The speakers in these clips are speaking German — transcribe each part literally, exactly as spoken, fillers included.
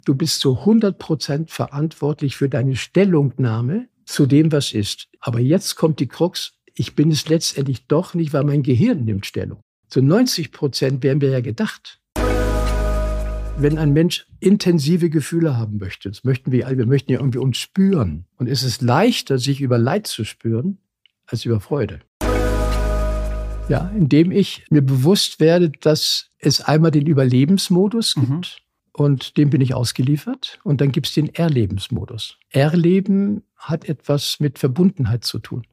Du bist zu hundert Prozent verantwortlich für deine Stellungnahme zu dem, was ist. Aber jetzt kommt die Krux, ich bin es letztendlich doch nicht, weil mein Gehirn nimmt Stellung. Zu neunzig Prozent wären wir ja gedacht. Wenn ein Mensch intensive Gefühle haben möchte, das möchten wir alle, wir möchten ja irgendwie uns spüren. Und es ist leichter, sich über Leid zu spüren, als über Freude. Ja, indem ich mir bewusst werde, dass es einmal den Überlebensmodus gibt. Mhm. Und dem bin ich ausgeliefert. Und dann gibt es den Erlebensmodus. Erleben hat etwas mit Verbundenheit zu tun.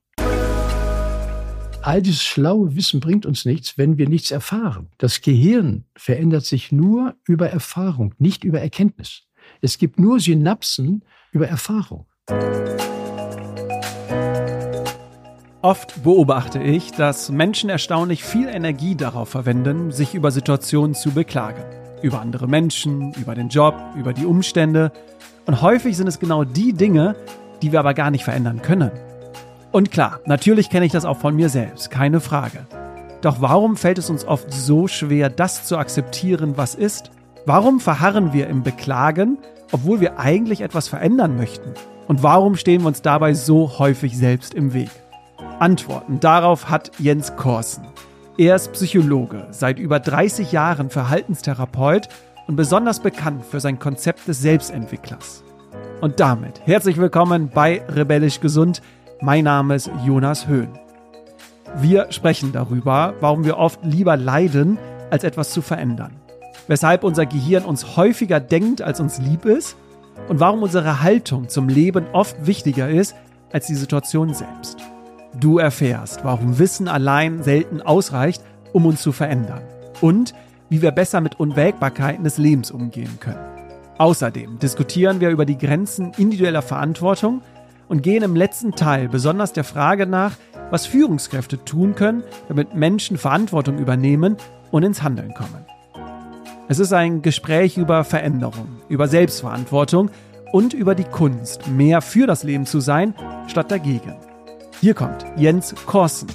All dieses schlaue Wissen bringt uns nichts, wenn wir nichts erfahren. Das Gehirn verändert sich nur über Erfahrung, nicht über Erkenntnis. Es gibt nur Synapsen über Erfahrung. Oft beobachte ich, dass Menschen erstaunlich viel Energie darauf verwenden, sich über Situationen zu beklagen. Über andere Menschen, über den Job, über die Umstände. Und häufig sind es genau die Dinge, die wir aber gar nicht verändern können. Und klar, natürlich kenne ich das auch von mir selbst, keine Frage. Doch warum fällt es uns oft so schwer, das zu akzeptieren, was ist? Warum verharren wir im Beklagen, obwohl wir eigentlich etwas verändern möchten? Und warum stehen wir uns dabei so häufig selbst im Weg? Antworten darauf hat Jens Korsen. Er ist Psychologe, seit über dreißig Jahren Verhaltenstherapeut und besonders bekannt für sein Konzept des Selbstentwicklers. Und damit herzlich willkommen bei Rebellisch Gesund. Mein Name ist Jonas Höhn. Wir sprechen darüber, warum wir oft lieber leiden, als etwas zu verändern. Weshalb unser Gehirn uns häufiger denkt, als uns lieb ist und warum unsere Haltung zum Leben oft wichtiger ist als die Situation selbst. Du erfährst, warum Wissen allein selten ausreicht, um uns zu verändern und wie wir besser mit Unwägbarkeiten des Lebens umgehen können. Außerdem diskutieren wir über die Grenzen individueller Verantwortung und gehen im letzten Teil besonders der Frage nach, was Führungskräfte tun können, damit Menschen Verantwortung übernehmen und ins Handeln kommen. Es ist ein Gespräch über Veränderung, über Selbstverantwortung und über die Kunst, mehr für das Leben zu sein, statt dagegen. Hier kommt Jens Korsen.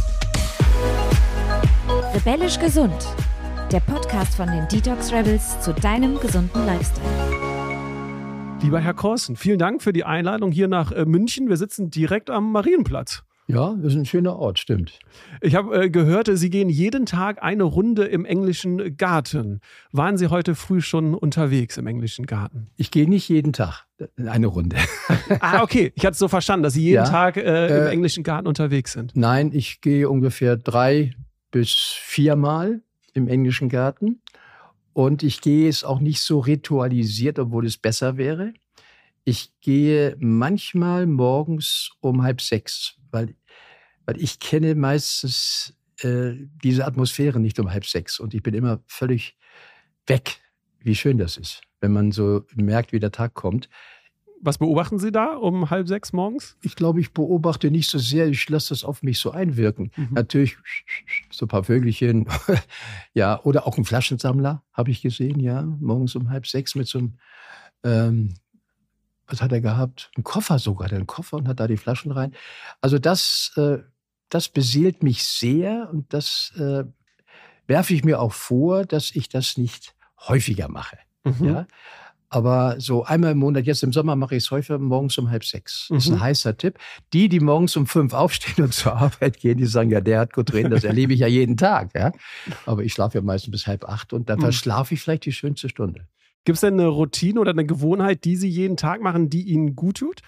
Rebellisch Gesund, der Podcast von den Detox Rebels zu deinem gesunden Lifestyle. Lieber Herr Korsen, vielen Dank für die Einladung hier nach äh, München. Wir sitzen direkt am Marienplatz. Ja, das ist ein schöner Ort, stimmt. Ich habe äh, gehört, Sie gehen jeden Tag eine Runde im englischen Garten. Waren Sie heute früh schon unterwegs im englischen Garten? Ich gehe nicht jeden Tag eine Runde. Ah, okay. Ich hatte es so verstanden, dass Sie jeden ja, Tag äh, im äh, englischen Garten unterwegs sind. Nein, ich gehe ungefähr drei bis viermal im englischen Garten. Und ich gehe es auch nicht so ritualisiert, obwohl es besser wäre. Ich gehe manchmal morgens um halb sechs, weil, weil ich kenne meistens äh, diese Atmosphäre nicht um halb sechs. Und ich bin immer völlig weg, wie schön das ist, wenn man so merkt, wie der Tag kommt. Was beobachten Sie da um halb sechs morgens? Ich glaube, ich beobachte nicht so sehr. Ich lasse das auf mich so einwirken. Mhm. Natürlich so ein paar Vögelchen. Ja, oder auch ein Flaschensammler habe ich gesehen, ja, morgens um halb sechs mit so einem, ähm, was hat er gehabt? Ein Koffer sogar, der einen Koffer und hat da die Flaschen rein. Also das, äh, das beseelt mich sehr und das äh, werfe ich mir auch vor, dass ich das nicht häufiger mache. Mhm. Ja. Aber so einmal im Monat, jetzt im Sommer mache ich es häufiger morgens um halb sechs. Das ist ein mhm. heißer Tipp. Die, die morgens um fünf aufstehen und zur Arbeit gehen, die sagen, ja, der hat gut reden, das erlebe ich ja jeden Tag. Ja? Aber ich schlafe ja meistens bis halb acht und dann mhm. verschlafe ich vielleicht die schönste Stunde. Gibt es denn eine Routine oder eine Gewohnheit, die Sie jeden Tag machen, die Ihnen gut tut?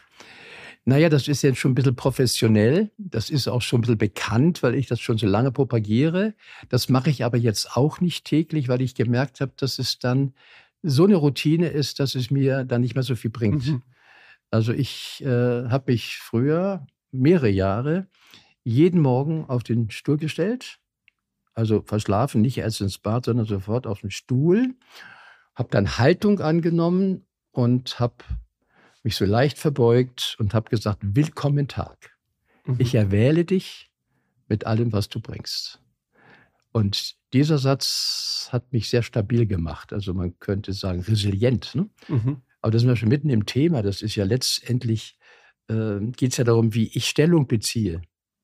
Naja, das ist jetzt schon ein bisschen professionell. Das ist auch schon ein bisschen bekannt, weil ich das schon so lange propagiere. Das mache ich aber jetzt auch nicht täglich, weil ich gemerkt habe, dass es dann so eine Routine ist, dass es mir dann nicht mehr so viel bringt. Mhm. Also ich äh, habe mich früher mehrere Jahre jeden Morgen auf den Stuhl gestellt, also verschlafen, nicht erst ins Bad, sondern sofort auf den Stuhl, habe dann Haltung angenommen und habe mich so leicht verbeugt und habe gesagt, willkommen Tag. Mhm. Ich erwähle dich mit allem, was du bringst. Und dieser Satz hat mich sehr stabil gemacht. Also man könnte sagen, resilient. Ne? Mhm. Aber da sind wir schon mitten im Thema. Das ist ja letztendlich, äh, geht es ja darum, wie ich Stellung beziehe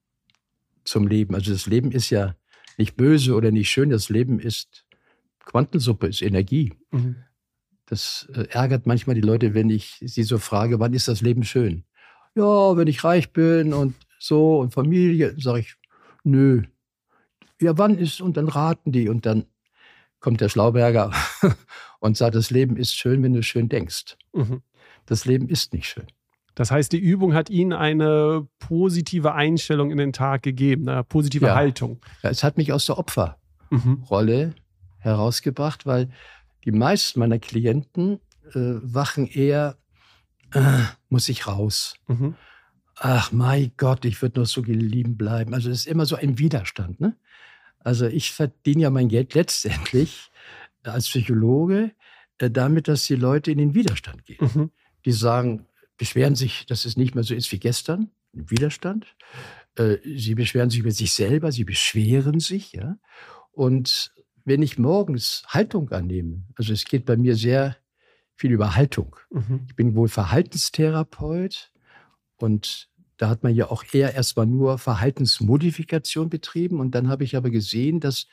zum Leben. Also das Leben ist ja nicht böse oder nicht schön. Das Leben ist Quantensuppe, ist Energie. Mhm. Das äh, ärgert manchmal die Leute, wenn ich sie so frage, wann ist das Leben schön? Ja, wenn ich reich bin und so und Familie, sage ich, nö. Ja, wann ist, und dann raten die und dann kommt der Schlauberger und sagt, das Leben ist schön, wenn du schön denkst. Mhm. Das Leben ist nicht schön. Das heißt, die Übung hat Ihnen eine positive Einstellung in den Tag gegeben, eine positive ja. Haltung. Ja, es hat mich aus der Opferrolle mhm. herausgebracht, weil die meisten meiner Klienten äh, wachen eher, äh, muss ich raus. Mhm. Ach mein Gott, ich würde noch so lieben bleiben. Also es ist immer so ein Widerstand. Ne? Also ich verdiene ja mein Geld letztendlich als Psychologe äh, damit, dass die Leute in den Widerstand gehen. Mhm. Die sagen, beschweren sich, dass es nicht mehr so ist wie gestern, im Widerstand. Äh, sie beschweren sich über sich selber, sie beschweren sich. Ja? Und wenn ich morgens Haltung annehme, also es geht bei mir sehr viel über Haltung. Mhm. Ich bin wohl Verhaltenstherapeut und da hat man ja auch eher erstmal nur Verhaltensmodifikation betrieben und dann habe ich aber gesehen, dass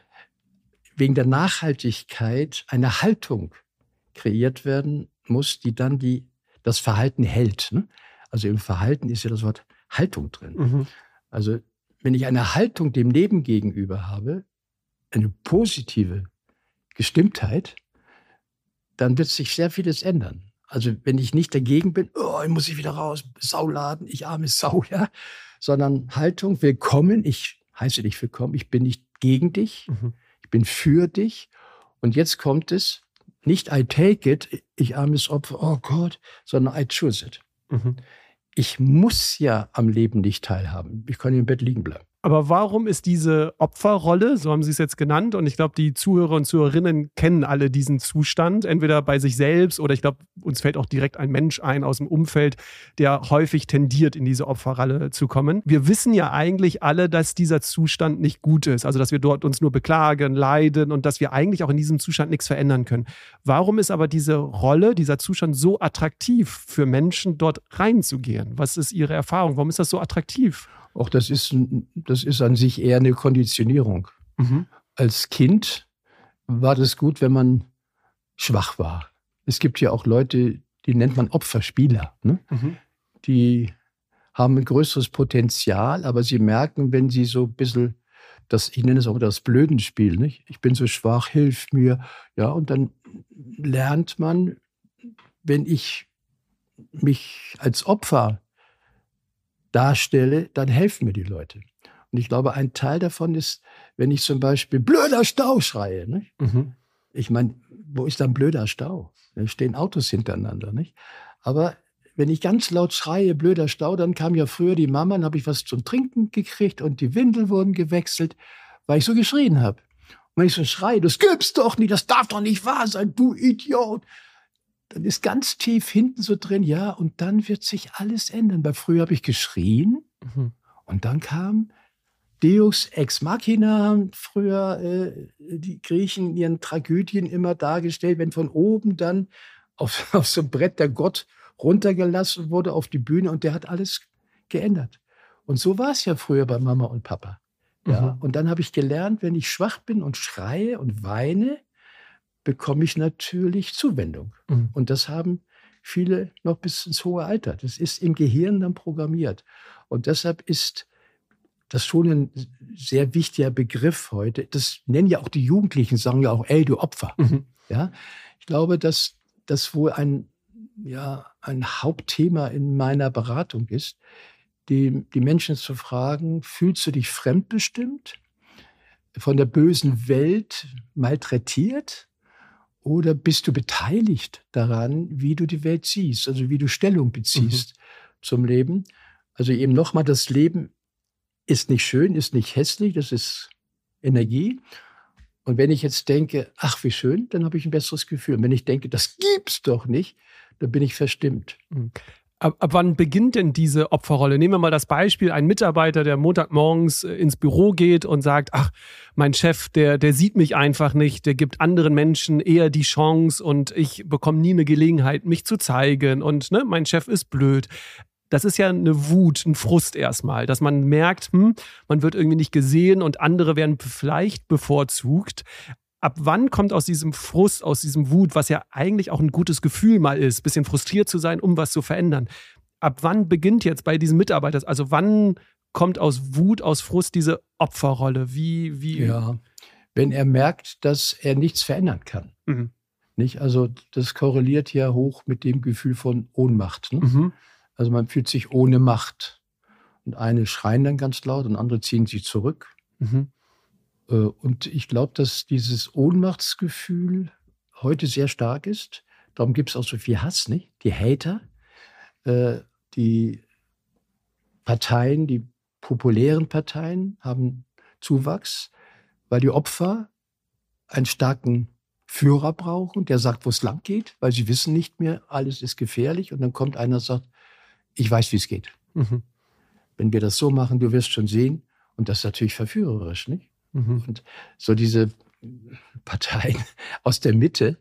wegen der Nachhaltigkeit eine Haltung kreiert werden muss, die dann die, das Verhalten hält. Ne? Also im Verhalten ist ja das Wort Haltung drin. Mhm. Also wenn ich eine Haltung dem Leben gegenüber habe, eine positive Gestimmtheit, dann wird sich sehr vieles ändern. Also wenn ich nicht dagegen bin, oh, ich muss ich wieder raus, Sauladen, ich arme Sau, ja, sondern Haltung, willkommen, ich heiße dich willkommen, ich bin nicht gegen dich, mhm. ich bin für dich. Und jetzt kommt es, nicht I take it, ich armes Opfer, oh Gott, sondern I choose it. Mhm. Ich muss ja am Leben nicht teilhaben, ich kann im Bett liegen bleiben. Aber warum ist diese Opferrolle, so haben Sie es jetzt genannt, und ich glaube, die Zuhörer und Zuhörerinnen kennen alle diesen Zustand, entweder bei sich selbst oder ich glaube, uns fällt auch direkt ein Mensch ein aus dem Umfeld, der häufig tendiert, in diese Opferrolle zu kommen. Wir wissen ja eigentlich alle, dass dieser Zustand nicht gut ist, also dass wir dort uns nur beklagen, leiden und dass wir eigentlich auch in diesem Zustand nichts verändern können. Warum ist aber diese Rolle, dieser Zustand so attraktiv für Menschen, dort reinzugehen? Was ist Ihre Erfahrung? Warum ist das so attraktiv? Auch das ist, das ist an sich eher eine Konditionierung. Mhm. Als Kind war das gut, wenn man schwach war. Es gibt ja auch Leute, die nennt man Opferspieler. Ne? Mhm. Die haben ein größeres Potenzial, aber sie merken, wenn sie so ein bisschen, das, ich nenne es auch das Blödenspiel, nicht? Ich bin so schwach, hilf mir. Ja, und dann lernt man, wenn ich mich als Opfer darstelle, dann helfen mir die Leute. Und ich glaube, ein Teil davon ist, wenn ich zum Beispiel blöder Stau schreie. Nicht? Mhm. Ich meine, wo ist dann blöder Stau? Da stehen Autos hintereinander. Nicht? Aber wenn ich ganz laut schreie, blöder Stau, dann kam ja früher die Mama, dann habe ich was zum Trinken gekriegt und die Windel wurden gewechselt, weil ich so geschrien habe. Und wenn ich so schreie, das gibt's doch nicht, das darf doch nicht wahr sein, du Idiot. Dann ist ganz tief hinten so drin, ja, und dann wird sich alles ändern. Weil früher habe ich geschrien mhm. und dann kam Deus ex machina, haben früher äh, die Griechen in ihren Tragödien immer dargestellt, wenn von oben dann auf, auf so ein Brett der Gott runtergelassen wurde auf die Bühne und der hat alles geändert. Und so war es ja früher bei Mama und Papa. Ja? Mhm. Und dann habe ich gelernt, wenn ich schwach bin und schreie und weine, bekomme ich natürlich Zuwendung. Mhm. Und das haben viele noch bis ins hohe Alter. Das ist im Gehirn dann programmiert. Und deshalb ist das schon ein sehr wichtiger Begriff heute. Das nennen ja auch die Jugendlichen, sagen ja auch, ey, du Opfer. Mhm. Ja? Ich glaube, dass das wohl ein, ja, ein Hauptthema in meiner Beratung ist, die, die Menschen zu fragen, fühlst du dich fremdbestimmt, von der bösen Welt malträtiert? Oder bist du beteiligt daran, wie du die Welt siehst, also wie du Stellung beziehst mhm. zum Leben? Also eben nochmal, das Leben ist nicht schön, ist nicht hässlich, das ist Energie. Und wenn ich jetzt denke, ach wie schön, dann habe ich ein besseres Gefühl. Und wenn ich denke, das gibt's doch nicht, dann bin ich verstimmt. Mhm. Ab, ab wann beginnt denn diese Opferrolle? Nehmen wir mal das Beispiel, ein Mitarbeiter, der Montagmorgens ins Büro geht und sagt, ach, mein Chef, der, der sieht mich einfach nicht, der gibt anderen Menschen eher die Chance und ich bekomme nie eine Gelegenheit, mich zu zeigen und ne, mein Chef ist blöd. Das ist ja eine Wut, ein Frust erstmal, dass man merkt, hm, man wird irgendwie nicht gesehen und andere werden vielleicht bevorzugt. Ab wann kommt aus diesem Frust, aus diesem Wut, was ja eigentlich auch ein gutes Gefühl mal ist, ein bisschen frustriert zu sein, um was zu verändern. Ab wann beginnt jetzt bei diesen Mitarbeitern, also wann kommt aus Wut, aus Frust diese Opferrolle? Wie, wie? Ja, wenn er merkt, dass er nichts verändern kann. Mhm. Nicht? Also das korreliert ja hoch mit dem Gefühl von Ohnmacht. Ne? Mhm. Also man fühlt sich ohne Macht. Und eine schreien dann ganz laut und andere ziehen sich zurück. Mhm. Und ich glaube, dass dieses Ohnmachtsgefühl heute sehr stark ist. Darum gibt es auch so viel Hass, nicht? Die Hater, äh, die Parteien, die populären Parteien haben Zuwachs, weil die Opfer einen starken Führer brauchen, der sagt, wo es lang geht, weil sie wissen nicht mehr, alles ist gefährlich. Und dann kommt einer und sagt, ich weiß, wie es geht. Mhm. Wenn wir das so machen, du wirst schon sehen. Und das ist natürlich verführerisch, nicht? Mhm. Und so diese Parteien aus der Mitte,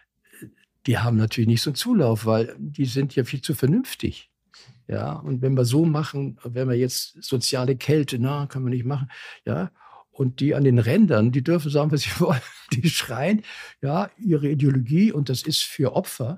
die haben natürlich nicht so einen Zulauf, weil die sind ja viel zu vernünftig. Ja, und wenn wir so machen, wenn wir jetzt soziale Kälte, na, können wir nicht machen, ja, und die an den Rändern, die dürfen sagen, was sie wollen, die schreien, ja, ihre Ideologie, und das ist für Opfer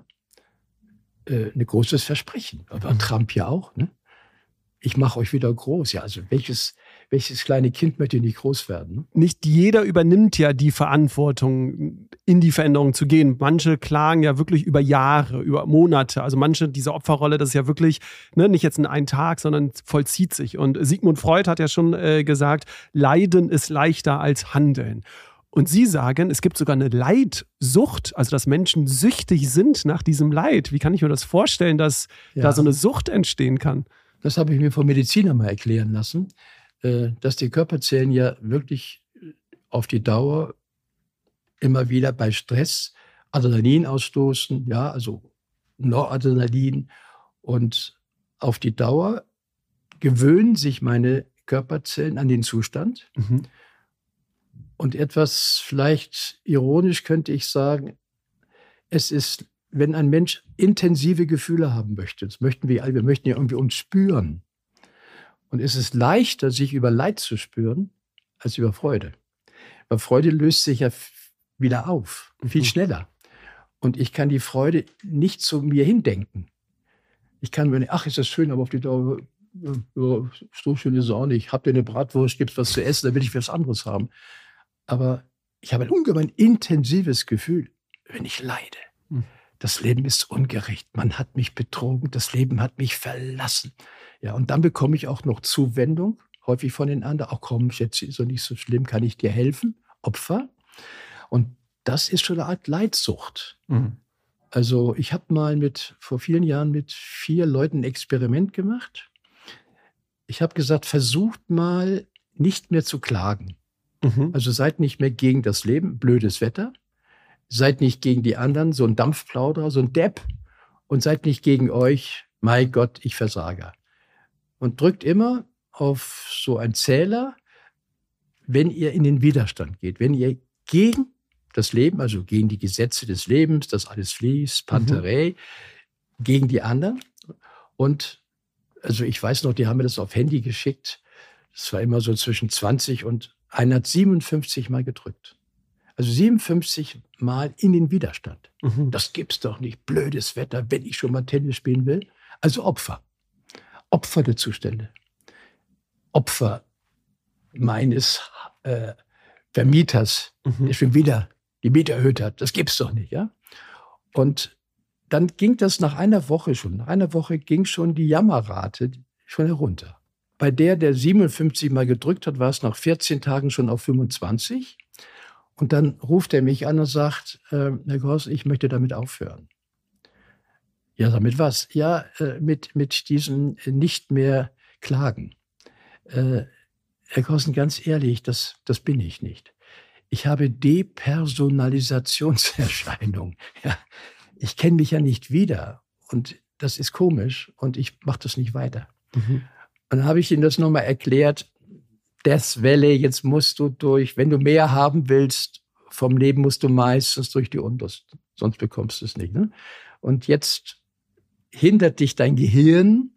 äh, ein großes Versprechen. Aber mhm. Trump ja auch, ne? Ich mache euch wieder groß. Ja, also welches, welches kleine Kind möchte nicht groß werden? Ne? Nicht jeder übernimmt ja die Verantwortung, in die Veränderung zu gehen. Manche klagen ja wirklich über Jahre, über Monate. Also manche, diese Opferrolle, das ist ja wirklich, ne, nicht jetzt in einem Tag, sondern vollzieht sich. Und Sigmund Freud hat ja schon äh, gesagt, Leiden ist leichter als Handeln. Und Sie sagen, es gibt sogar eine Leidsucht, also dass Menschen süchtig sind nach diesem Leid. Wie kann ich mir das vorstellen, dass ja. da so eine Sucht entstehen kann? Das habe ich mir vom Mediziner mal erklären lassen, dass die Körperzellen ja wirklich auf die Dauer immer wieder bei Stress Adrenalin ausstoßen, ja, also Noradrenalin. Und auf die Dauer gewöhnen sich meine Körperzellen an den Zustand. Mhm. Und etwas vielleicht ironisch könnte ich sagen, es ist, wenn ein Mensch intensive Gefühle haben möchte, das möchten wir alle, wir möchten ja irgendwie uns spüren. Und es ist leichter, sich über Leid zu spüren, als über Freude. Weil Freude löst sich ja wieder auf, viel mhm. schneller. Und ich kann die Freude nicht zu mir hindenken. Ich kann mir nicht, ach, ist das schön, aber auf die Dauer, ja, so schön ist es auch nicht. Habt ihr eine Bratwurst, gibt es was zu essen, dann will ich was anderes haben. Aber ich habe ein ungemein intensives Gefühl, wenn ich leide. Mhm. Das Leben ist ungerecht. Man hat mich betrogen. Das Leben hat mich verlassen. Ja, und dann bekomme ich auch noch Zuwendung, häufig von den anderen. Auch komm, jetzt ist doch nicht so schlimm, kann ich dir helfen? Opfer. Und das ist schon eine Art Leidsucht. Mhm. Also ich habe mal mit, vor vielen Jahren mit vier Leuten ein Experiment gemacht. Ich habe gesagt, versucht mal nicht mehr zu klagen. Mhm. Also seid nicht mehr gegen das Leben, blödes Wetter. Seid nicht gegen die anderen, so ein Dampfplauderer, so ein Depp. Und seid nicht gegen euch, mein Gott, ich versage. Und drückt immer auf so einen Zähler, wenn ihr in den Widerstand geht. Wenn ihr gegen das Leben, also gegen die Gesetze des Lebens, dass alles fließt, Panterei, mhm. gegen die anderen. Und also ich weiß noch, die haben mir das auf Handy geschickt. Das war immer so zwischen zwanzig und einer hat siebenundfünfzig Mal gedrückt. Also siebenundfünfzig Mal in den Widerstand. Mhm. Das gibt's doch nicht. Blödes Wetter, wenn ich schon mal Tennis spielen will. Also Opfer. Opfer der Zustände. Opfer meines äh, Vermieters, mhm. der schon wieder die Miete erhöht hat. Das gibt's doch nicht, ja? Und dann ging das nach einer Woche schon. Nach einer Woche ging schon die Jammerrate schon herunter. Bei der, der siebenundfünfzig Mal gedrückt hat, war es nach vierzehn Tagen schon auf fünfundzwanzig. Und dann ruft er mich an und sagt, äh, Herr Goss, ich möchte damit aufhören. Ja, damit was? Ja, äh, mit, mit diesem nicht mehr Klagen. Äh, Herr Gossen, ganz ehrlich, das, das bin ich nicht. Ich habe Depersonalisationserscheinung. Ja, ich kenne mich ja nicht wieder und das ist komisch und ich mache das nicht weiter. Mhm. Und dann habe ich ihm das nochmal erklärt, Death-Welle, jetzt musst du durch, wenn du mehr haben willst vom Leben, musst du meistens durch die Unterste, sonst bekommst du es nicht. Ne? Und jetzt hindert dich dein Gehirn,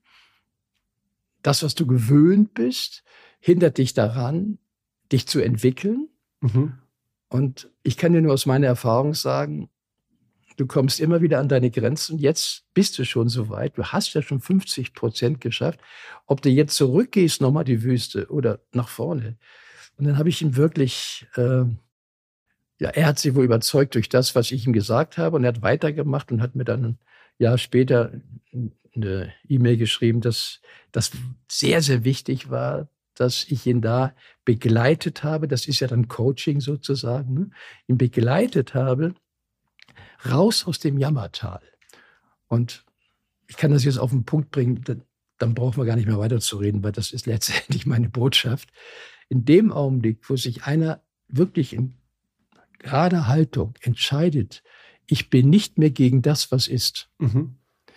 das, was du gewöhnt bist, hindert dich daran, dich zu entwickeln. Mhm. Und ich kann dir nur aus meiner Erfahrung sagen, du kommst immer wieder an deine Grenzen. Jetzt bist du schon so weit. Du hast ja schon fünfzig Prozent geschafft. Ob du jetzt zurückgehst, nochmal die Wüste oder nach vorne. Und dann habe ich ihn wirklich, äh, ja, er hat sich wohl überzeugt durch das, was ich ihm gesagt habe. Und er hat weitergemacht und hat mir dann ein Jahr später eine E-Mail geschrieben, dass das sehr, sehr wichtig war, dass ich ihn da begleitet habe. Das ist ja dann Coaching sozusagen. Ne? Ihn begleitet habe, raus aus dem Jammertal. Und ich kann das jetzt auf den Punkt bringen, dann, dann brauchen wir gar nicht mehr weiterzureden, weil das ist letztendlich meine Botschaft. In dem Augenblick, wo sich einer wirklich in gerader Haltung entscheidet, ich bin nicht mehr gegen das, was ist. Mhm.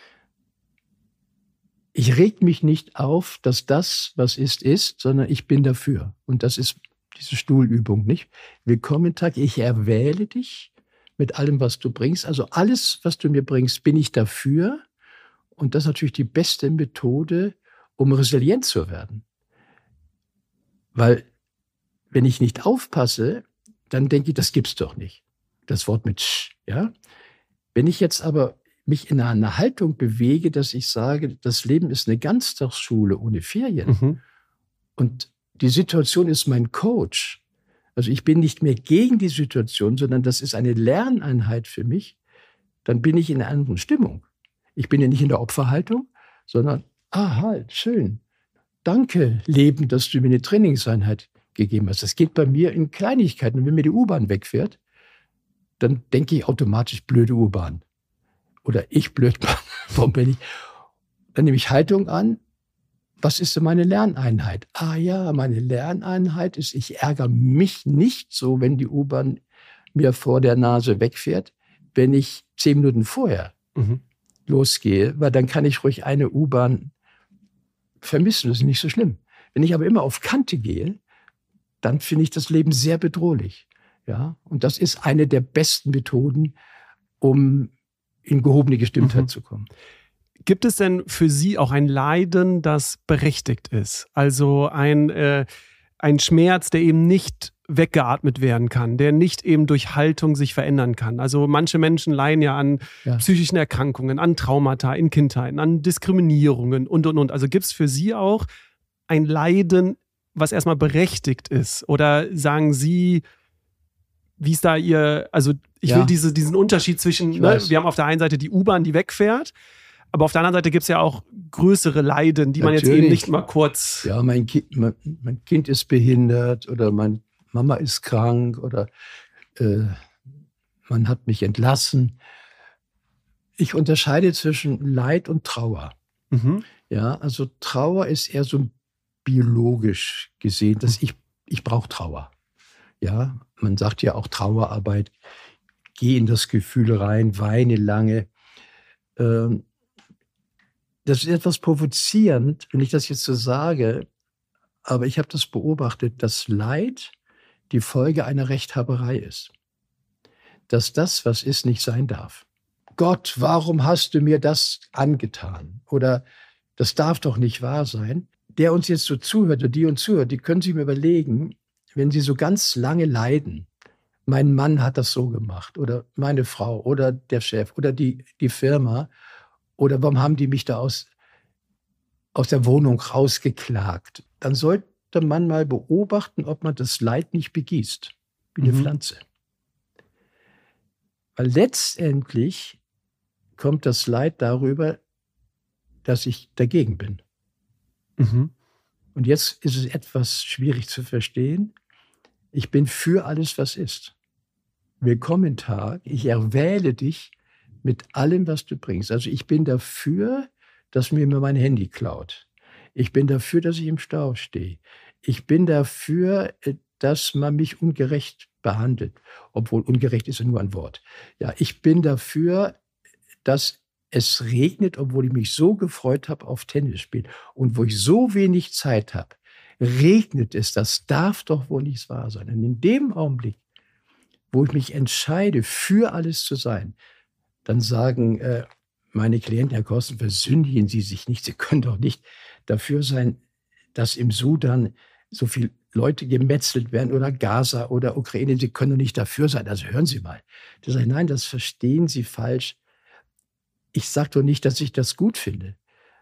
Ich reg mich nicht auf, dass das, was ist, ist, sondern ich bin dafür. Und das ist diese Stuhlübung, nicht? Willkommen Tag, ich erwähle dich mit allem, was du bringst. Also alles, was du mir bringst, bin ich dafür. Und das ist natürlich die beste Methode, um resilient zu werden. Weil wenn ich nicht aufpasse, dann denke ich, das gibt's doch nicht. Das Wort mit Sch, ja. Wenn ich jetzt aber mich in einer Haltung bewege, dass ich sage, das Leben ist eine Ganztagsschule ohne Ferien. Mhm. Und die Situation ist mein Coach. Also ich bin nicht mehr gegen die Situation, sondern das ist eine Lerneinheit für mich. Dann bin ich in einer anderen Stimmung. Ich bin ja nicht in der Opferhaltung, sondern, ah, halt, schön. Danke, Leben, dass du mir eine Trainingseinheit gegeben hast. Das geht bei mir in Kleinigkeiten. Und wenn mir die U-Bahn wegfährt, dann denke ich automatisch, blöde U-Bahn. Oder ich blöd, warum bin ich? Dann nehme ich Haltung an. Was ist denn meine Lerneinheit? Ah ja, meine Lerneinheit ist, ich ärgere mich nicht so, wenn die U-Bahn mir vor der Nase wegfährt, wenn ich zehn Minuten vorher mhm. losgehe, weil dann kann ich ruhig eine U-Bahn vermissen, das ist nicht so schlimm. Wenn ich aber immer auf Kante gehe, dann finde ich das Leben sehr bedrohlich. Ja? Und das ist eine der besten Methoden, um in gehobene Gestimmtheit mhm. zu kommen. Gibt es denn für Sie auch ein Leiden, das berechtigt ist? Also ein, äh, ein Schmerz, der eben nicht weggeatmet werden kann, der nicht eben durch Haltung sich verändern kann. Also manche Menschen leiden ja an ja. psychischen Erkrankungen, an Traumata in Kindheiten, an Diskriminierungen und, und, und. Also gibt es für Sie auch ein Leiden, was erstmal berechtigt ist? Oder sagen Sie, wie ist da Ihr, also ich ja. will diese, diesen Unterschied zwischen, ne, wir haben auf der einen Seite die U-Bahn, die wegfährt, aber auf der anderen Seite gibt es ja auch größere Leiden, die Natürlich. man jetzt eben nicht mal kurz... Ja, mein Kind, mein, mein Kind ist behindert oder meine Mama ist krank oder äh, man hat mich entlassen. Ich unterscheide zwischen Leid und Trauer. Mhm. Ja, also Trauer ist eher so biologisch gesehen, dass ich, ich brauche Trauer. Ja, man sagt ja auch Trauerarbeit, geh in das Gefühl rein, weine lange. Ähm, Das ist etwas provozierend, wenn ich das jetzt so sage, aber ich habe das beobachtet, dass Leid die Folge einer Rechthaberei ist. Dass das, was ist, nicht sein darf. Gott, warum hast du mir das angetan? Oder das darf doch nicht wahr sein. Der uns jetzt so zuhört oder die uns zuhört, die können sich mir überlegen, wenn sie so ganz lange leiden, mein Mann hat das so gemacht oder meine Frau oder der Chef oder die, die Firma, oder warum haben die mich da aus, aus der Wohnung rausgeklagt? Dann sollte man mal beobachten, ob man das Leid nicht begießt, wie eine mhm. Pflanze. Weil letztendlich kommt das Leid darüber, dass ich dagegen bin. Mhm. Und jetzt ist es etwas schwierig zu verstehen. Ich bin für alles, was ist. Willkommen Tag, ich erwähle dich mit allem, was du bringst. Also ich bin dafür, dass mir mein Handy klaut. Ich bin dafür, dass ich im Stau stehe. Ich bin dafür, dass man mich ungerecht behandelt. Obwohl ungerecht ist ja nur ein Wort. Ja, ich bin dafür, dass es regnet, obwohl ich mich so gefreut habe auf Tennisspiel. Und wo ich so wenig Zeit habe, regnet es. Das darf doch wohl nicht wahr sein. Und in dem Augenblick, wo ich mich entscheide, für alles zu sein, dann sagen äh, meine Klienten, Herr Korsten, versündigen Sie sich nicht. Sie können doch nicht dafür sein, dass im Sudan so viele Leute gemetzelt werden oder Gaza oder Ukraine, Sie können doch nicht dafür sein. Also hören Sie mal. Da sage ich, nein, das verstehen Sie falsch. Ich sage doch nicht, dass ich das gut finde.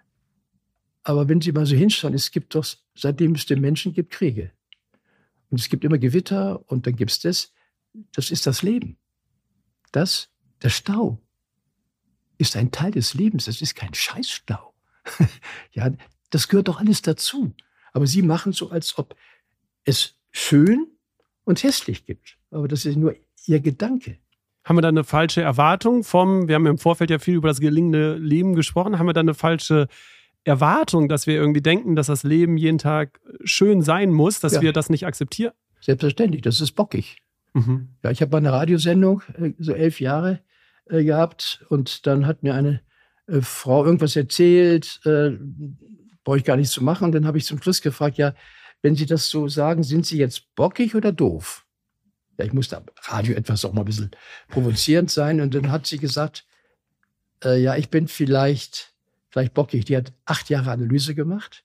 Aber wenn Sie mal so hinschauen, es gibt doch, seitdem es den Menschen gibt, Kriege. Und es gibt immer Gewitter und dann gibt es das. Das ist das Leben. Das, der Stau, ist ein Teil des Lebens. Das ist kein Scheißstau. Ja, das gehört doch alles dazu. Aber Sie machen so, als ob es schön und hässlich gibt. Aber das ist nur Ihr Gedanke. Haben wir da eine falsche Erwartung vom, wir haben im Vorfeld ja viel über das gelingende Leben gesprochen, haben wir da eine falsche Erwartung, dass wir irgendwie denken, dass das Leben jeden Tag schön sein muss, dass ja. wir das nicht akzeptieren? Selbstverständlich, das ist bockig. Mhm. Ja, ich habe mal eine Radiosendung, so elf Jahre äh, gehabt und dann hat mir eine äh, Frau irgendwas erzählt, äh, brauche ich gar nicht zu machen. Und dann habe ich zum Schluss gefragt, ja, wenn Sie das so sagen, sind Sie jetzt bockig oder doof? Ja, ich musste am Radio etwas auch mal ein bisschen provozierend sein. Und dann hat sie gesagt, äh, ja, ich bin vielleicht, vielleicht bockig. Die hat acht Jahre Analyse gemacht.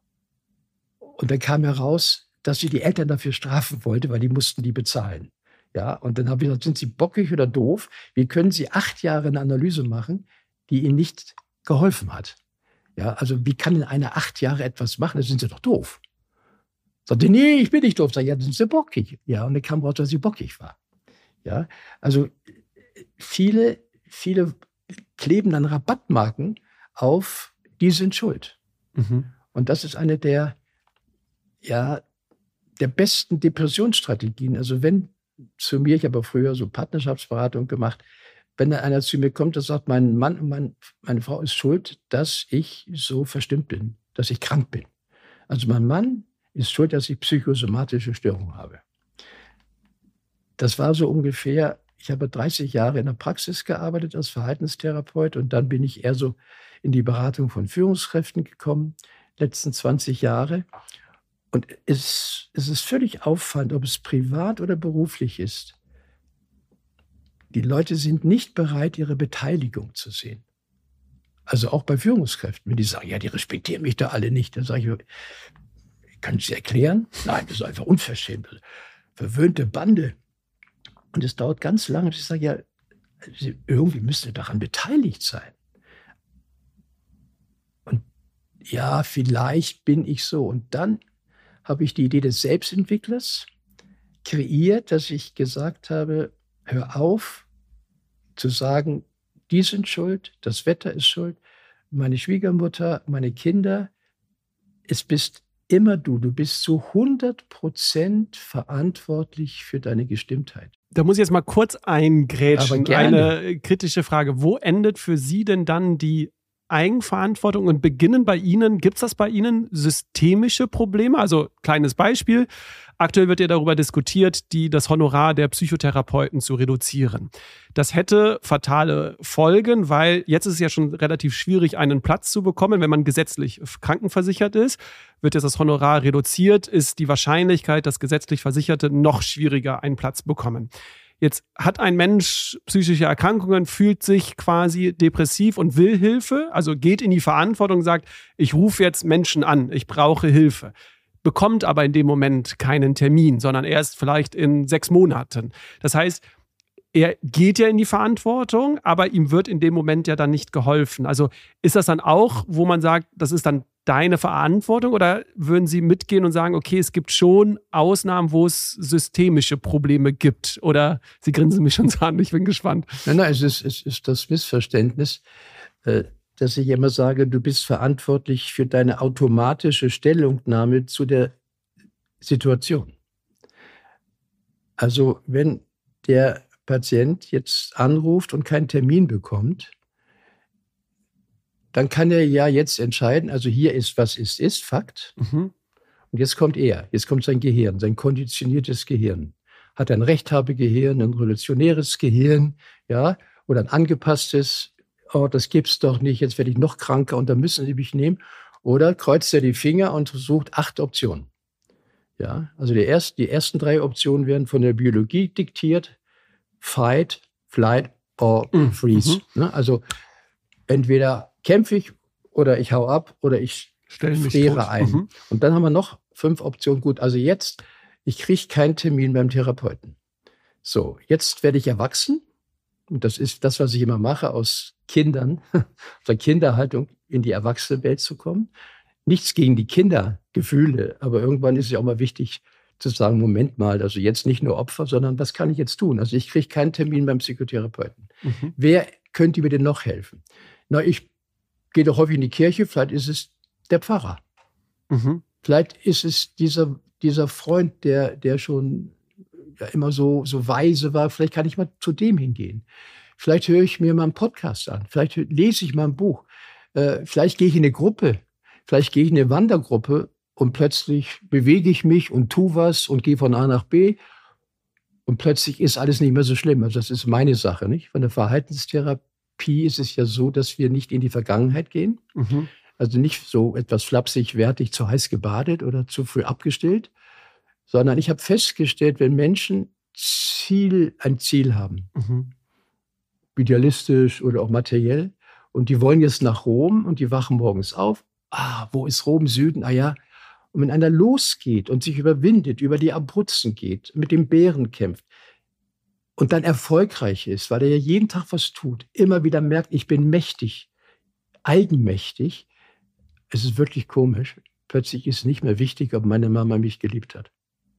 Und dann kam heraus, dass sie die Eltern dafür strafen wollte, weil die mussten die bezahlen. Ja, und dann habe ich gesagt, sind Sie bockig oder doof? Wie können Sie acht Jahre eine Analyse machen, die Ihnen nicht geholfen hat? Ja, also wie kann denn einer acht Jahre etwas machen? Da sind Sie doch doof. Sagte, nee, ich bin nicht doof. Sag, ja, dann sind Sie bockig. Ja, und dann kam raus, dass sie bockig war. Ja, also viele, viele kleben dann Rabattmarken auf, die sind schuld. Mhm. Und das ist eine der, ja, der besten Depressionsstrategien. Also wenn zu mir, ich habe früher so Partnerschaftsberatung gemacht, wenn da einer zu mir kommt und sagt, mein Mann und mein, meine Frau ist schuld, dass ich so verstimmt bin, dass ich krank bin. Also mein Mann ist schuld, dass ich psychosomatische Störungen habe. Das war so ungefähr, ich habe dreißig Jahre in der Praxis gearbeitet als Verhaltenstherapeut und dann bin ich eher so in die Beratung von Führungskräften gekommen, letzten zwanzig Jahre. Und es, es ist völlig auffallend, ob es privat oder beruflich ist. Die Leute sind nicht bereit, ihre Beteiligung zu sehen. Also auch bei Führungskräften, wenn die sagen, ja, die respektieren mich da alle nicht, dann sage ich, kann ich Sie erklären? Nein, das ist einfach unverschämt. Verwöhnte Bande. Und es dauert ganz lange, bis ich sage, ja, Sie, irgendwie müssen Sie daran beteiligt sein. Und ja, vielleicht bin ich so. Und dann habe ich die Idee des Selbstentwicklers kreiert, dass ich gesagt habe, hör auf zu sagen, die sind schuld, das Wetter ist schuld, meine Schwiegermutter, meine Kinder. Es bist immer du. Du bist zu hundert Prozent verantwortlich für deine Gestimmtheit. Da muss ich jetzt mal kurz eingrätschen. Eine kritische Frage. Wo endet für Sie denn dann die Eigenverantwortung und beginnen bei Ihnen, gibt es das bei Ihnen systemische Probleme? Also kleines Beispiel. Aktuell wird ja darüber diskutiert, die, das Honorar der Psychotherapeuten zu reduzieren. Das hätte fatale Folgen, weil jetzt ist es ja schon relativ schwierig, einen Platz zu bekommen. Wenn man gesetzlich krankenversichert ist, wird jetzt das Honorar reduziert, ist die Wahrscheinlichkeit, dass gesetzlich Versicherte noch schwieriger einen Platz bekommen. Jetzt hat ein Mensch psychische Erkrankungen, fühlt sich quasi depressiv und will Hilfe, also geht in die Verantwortung und sagt, ich rufe jetzt Menschen an, ich brauche Hilfe. Bekommt aber in dem Moment keinen Termin, sondern erst vielleicht in sechs Monaten. Das heißt, er geht ja in die Verantwortung, aber ihm wird in dem Moment ja dann nicht geholfen. Also ist das dann auch, wo man sagt, das ist dann deine Verantwortung, oder würden Sie mitgehen und sagen, okay, es gibt schon Ausnahmen, wo es systemische Probleme gibt? Oder Sie grinsen mich schon so an, ich bin gespannt. Nein, nein, es ist, es ist das Missverständnis, dass ich immer sage, du bist verantwortlich für deine automatische Stellungnahme zu der Situation. Also wenn der Patient jetzt anruft und keinen Termin bekommt, dann kann er ja jetzt entscheiden, also hier ist, was ist, ist, Fakt. Mhm. Und jetzt kommt er, jetzt kommt sein Gehirn, sein konditioniertes Gehirn. Hat ein Rechthabegehirn, ein revolutionäres Gehirn, ja, oder ein angepasstes, oh, das gibt's doch nicht, jetzt werde ich noch kranker und dann müssen Sie mich nehmen. Oder kreuzt er die Finger und sucht acht Optionen. Ja, also die ersten, die ersten drei Optionen werden von der Biologie diktiert. Fight, Flight or Freeze. Mhm. Also entweder kämpfe ich oder ich hau ab oder ich Stellen mich friere tot. ein. Mhm. Und dann haben wir noch fünf Optionen. Gut, also jetzt, ich kriege keinen Termin beim Therapeuten. So, jetzt werde ich erwachsen. Und das ist das, was ich immer mache, aus Kindern, aus der Kinderhaltung in die Erwachsenenwelt zu kommen. Nichts gegen die Kindergefühle, aber irgendwann ist es ja auch mal wichtig zu sagen, Moment mal, also jetzt nicht nur Opfer, sondern was kann ich jetzt tun? Also ich kriege keinen Termin beim Psychotherapeuten. Mhm. Wer könnte mir denn noch helfen? Na, ich gehe doch häufig in die Kirche, vielleicht ist es der Pfarrer. Mhm. Vielleicht ist es dieser, dieser Freund, der, der schon ja, immer so, so weise war, vielleicht kann ich mal zu dem hingehen. Vielleicht höre ich mir mal einen Podcast an, vielleicht lese ich mal ein Buch, äh, vielleicht gehe ich in eine Gruppe, vielleicht gehe ich in eine Wandergruppe und plötzlich bewege ich mich und tue was und gehe von A nach B und plötzlich ist alles nicht mehr so schlimm. Also das ist meine Sache, nicht? Von der Verhaltenstherapie ist es ja so, dass wir nicht in die Vergangenheit gehen. Mhm. Also nicht so etwas flapsig, wertig, zu heiß gebadet oder zu früh abgestillt, sondern ich habe festgestellt, wenn Menschen Ziel, ein Ziel haben, mhm. idealistisch oder auch materiell, und die wollen jetzt nach Rom und die wachen morgens auf, ah, wo ist Rom, Süden, ah ja, und wenn einer losgeht und sich überwindet, über die Abruzzen geht, mit dem Bären kämpft und dann erfolgreich ist, weil er ja jeden Tag was tut, immer wieder merkt, ich bin mächtig, eigenmächtig, es ist wirklich komisch. Plötzlich ist es nicht mehr wichtig, ob meine Mama mich geliebt hat.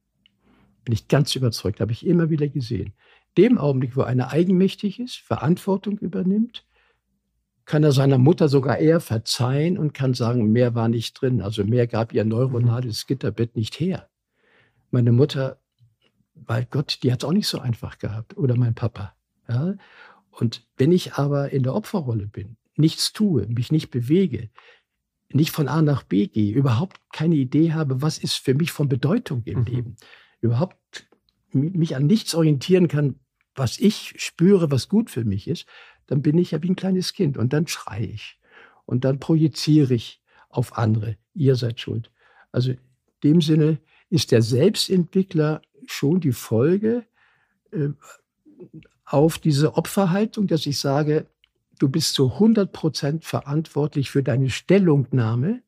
Bin ich ganz überzeugt, habe ich immer wieder gesehen. Dem Augenblick, wo einer eigenmächtig ist, Verantwortung übernimmt, kann er seiner Mutter sogar eher verzeihen und kann sagen, mehr war nicht drin. Also mehr gab ihr neuronales Gitterbett nicht her. Meine Mutter, weil Gott, die hat es auch nicht so einfach gehabt. Oder mein Papa. Ja? Und wenn ich aber in der Opferrolle bin, nichts tue, mich nicht bewege, nicht von A nach B gehe, überhaupt keine Idee habe, was ist für mich von Bedeutung im mhm. Leben, überhaupt mich an nichts orientieren kann, was ich spüre, was gut für mich ist, dann bin ich ja wie ein kleines Kind und dann schreie ich und dann projiziere ich auf andere. Ihr seid schuld. Also in dem Sinne ist der Selbstentwickler schon die Folge äh, auf diese Opferhaltung, dass ich sage, du bist zu hundert Prozent verantwortlich für deine Stellungnahme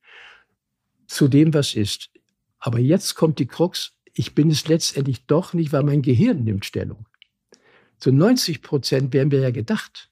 zu dem, was ist. Aber jetzt kommt die Krux, ich bin es letztendlich doch nicht, weil mein Gehirn nimmt Stellung. Zu neunzig Prozent wären wir ja gedacht.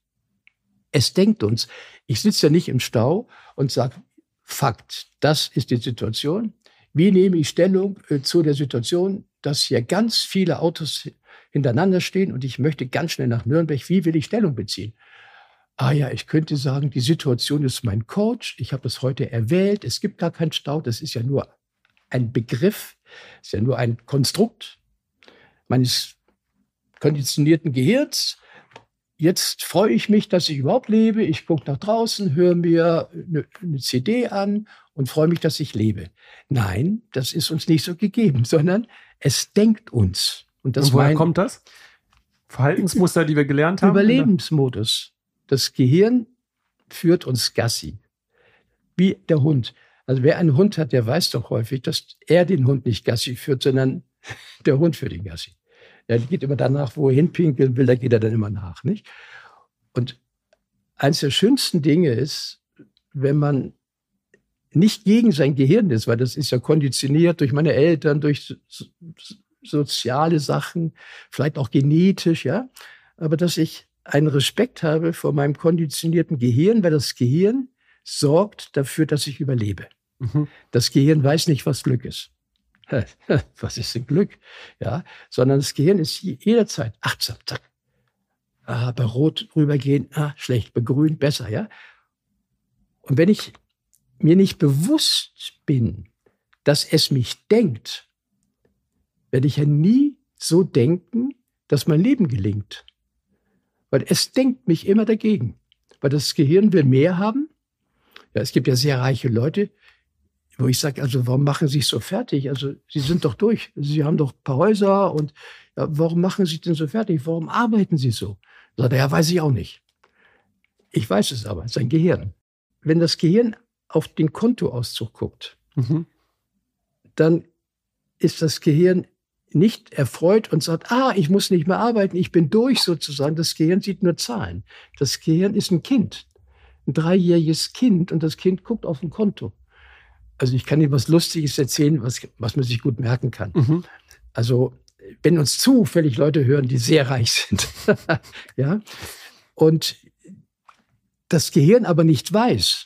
Es denkt uns. Ich sitze ja nicht im Stau und sage, Fakt, das ist die Situation. Wie nehme ich Stellung äh, zu der Situation, dass hier ganz viele Autos hintereinander stehen und ich möchte ganz schnell nach Nürnberg. Wie will ich Stellung beziehen? Ah ja, ich könnte sagen, die Situation ist mein Coach. Ich habe das heute erwählt. Es gibt gar keinen Stau. Das ist ja nur ein Begriff. Das ist ja nur ein Konstrukt meines konditionierten Gehirns. Jetzt freue ich mich, dass ich überhaupt lebe. Ich gucke nach draußen, höre mir eine, eine C D an und freue mich, dass ich lebe. Nein, das ist uns nicht so gegeben, sondern es denkt uns. Und, das und woher mein, kommt das? Verhaltensmuster, die wir gelernt haben? Überlebensmodus. Das Gehirn führt uns Gassi. Wie der Hund. Also wer einen Hund hat, der weiß doch häufig, dass er den Hund nicht Gassi führt, sondern der Hund führt den Gassi. Der geht immer danach, wo er hinpinkeln will, da geht er dann immer nach. Nicht? Und eines der schönsten Dinge ist, wenn man nicht gegen sein Gehirn ist, weil das ist ja konditioniert durch meine Eltern, durch so, soziale Sachen, vielleicht auch genetisch, ja, aber dass ich einen Respekt habe vor meinem konditionierten Gehirn, weil das Gehirn sorgt dafür, dass ich überlebe. Mhm. Das Gehirn weiß nicht, was Glück ist. Was ist denn Glück? Ja, sondern das Gehirn ist jederzeit achtsam. Zack. Ah, bei Rot rübergehen, ah, schlecht, bei Grün besser, ja. Und wenn ich mir nicht bewusst bin, dass es mich denkt, werde ich ja nie so denken, dass mein Leben gelingt. Weil es denkt mich immer dagegen. Weil das Gehirn will mehr haben. Ja, es gibt ja sehr reiche Leute, wo ich sage, also warum machen Sie sich so fertig? Also Sie sind doch durch. Sie haben doch ein paar Häuser und ja, warum machen Sie sich denn so fertig? Warum arbeiten Sie so? Sagt er, ja, weiß ich auch nicht. Ich weiß es aber, sein Gehirn. Wenn das Gehirn auf den Kontoauszug guckt, mhm. dann ist das Gehirn nicht erfreut und sagt, ah, ich muss nicht mehr arbeiten, ich bin durch sozusagen. Das Gehirn sieht nur Zahlen. Das Gehirn ist ein Kind, ein dreijähriges Kind und das Kind guckt auf ein Konto. Also ich kann Ihnen was Lustiges erzählen, was, was man sich gut merken kann. Mhm. Also wenn uns zufällig Leute hören, die sehr reich sind, ja, und das Gehirn aber nicht weiß,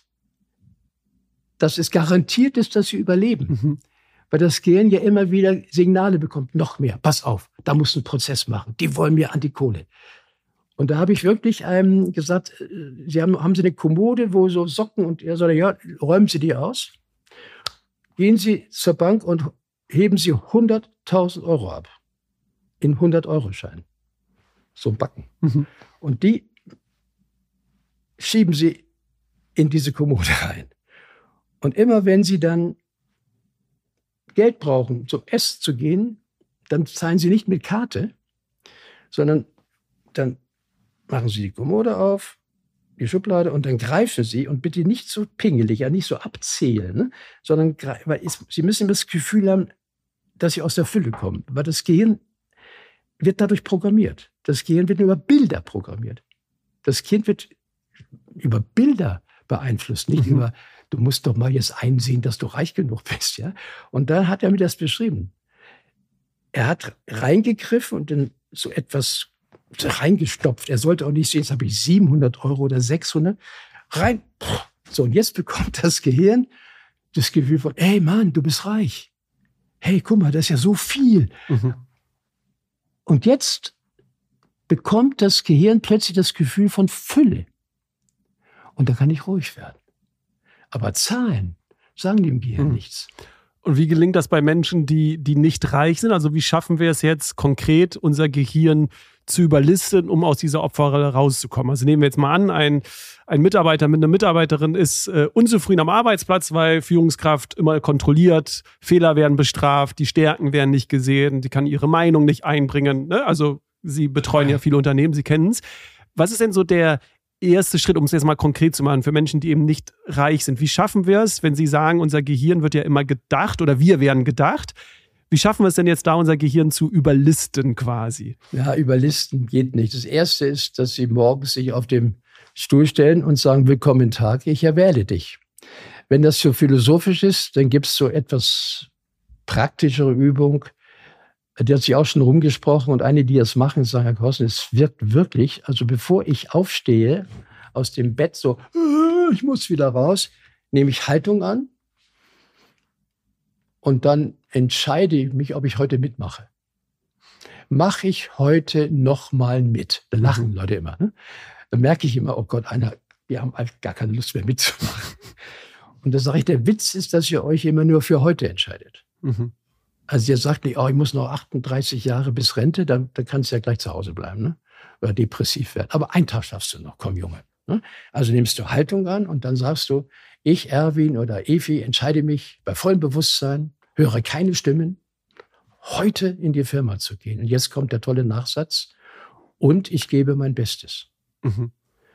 dass es garantiert ist, dass sie überleben. Mhm. Weil das Gehirn ja immer wieder Signale bekommt, noch mehr, pass auf, da musst du einen Prozess machen, die wollen mir an die Kohle. Und da habe ich wirklich einem gesagt, Sie haben, haben Sie eine Kommode, wo so Socken, und er sagt, ja, räumen Sie die aus, gehen Sie zur Bank und heben Sie hunderttausend Euro ab in hundert-Euro-Schein. So ein Backen. Mhm. Und die schieben Sie in diese Kommode rein. Und immer wenn Sie dann Geld brauchen, zum Essen zu gehen, dann zahlen Sie nicht mit Karte, sondern dann machen Sie die Kommode auf, die Schublade, und dann greifen Sie, und bitte nicht so pingelig, ja nicht so abzählen, ne? Sondern weil es, Sie müssen das Gefühl haben, dass Sie aus der Fülle kommen. Weil das Gehirn wird dadurch programmiert. Das Gehirn wird über Bilder programmiert. Das Kind wird über Bilder beeinflusst, nicht mhm. über, du musst doch mal jetzt einsehen, dass du reich genug bist. Ja? Und dann hat er mir das beschrieben. Er hat reingegriffen und dann so etwas reingestopft. Er sollte auch nicht sehen, jetzt habe ich siebenhundert Euro oder sechshundert. Rein. So, und jetzt bekommt das Gehirn das Gefühl von, hey Mann, du bist reich. Hey, guck mal, das ist ja so viel. Mhm. Und jetzt bekommt das Gehirn plötzlich das Gefühl von Fülle. Und da kann ich ruhig werden. Aber Zahlen sagen dem Gehirn mhm. nichts. Und wie gelingt das bei Menschen, die, die nicht reich sind? Also wie schaffen wir es jetzt konkret, unser Gehirn zu überlisten, um aus dieser Opferrolle rauszukommen? Also nehmen wir jetzt mal an, ein, ein Mitarbeiter mit einer Mitarbeiterin ist äh, unzufrieden am Arbeitsplatz, weil Führungskraft immer kontrolliert, Fehler werden bestraft, die Stärken werden nicht gesehen, die kann ihre Meinung nicht einbringen. Ne? Also Sie betreuen ja viele Unternehmen, Sie kennen es. Was ist denn so der erste Schritt, um es jetzt mal konkret zu machen, für Menschen, die eben nicht reich sind? Wie schaffen wir es, wenn Sie sagen, unser Gehirn wird ja immer gedacht oder wir werden gedacht? Wie schaffen wir es denn jetzt da, unser Gehirn zu überlisten quasi? Ja, überlisten geht nicht. Das Erste ist, dass Sie morgens sich auf dem Stuhl stellen und sagen, willkommen Tag, ich erwähle dich. Wenn das so philosophisch ist, dann gibt es so etwas praktischere Übung. Die hat sich auch schon rumgesprochen, und eine, die das machen, sagen, Herr Kosten, es wirkt wirklich. Also bevor ich aufstehe aus dem Bett, so, ich muss wieder raus, nehme ich Haltung an und dann entscheide ich mich, ob ich heute mitmache. Mache ich heute nochmal mit? Da lachen mhm. Leute immer. Ne? Dann merke ich immer, oh Gott, einer, wir haben gar keine Lust mehr mitzumachen. Und da sage ich, der Witz ist, dass ihr euch immer nur für heute entscheidet. Mhm. Also ihr sagt nicht, oh, ich muss noch achtunddreißig Jahre bis Rente, dann, dann kannst du ja gleich zu Hause bleiben, ne? Oder depressiv werden. Aber einen Tag schaffst du noch, komm Junge. Ne? Also nimmst du Haltung an und dann sagst du, ich, Erwin oder Evi, entscheide mich bei vollem Bewusstsein, höre keine Stimmen, heute in die Firma zu gehen. Und jetzt kommt der tolle Nachsatz, und ich gebe mein Bestes. Mhm.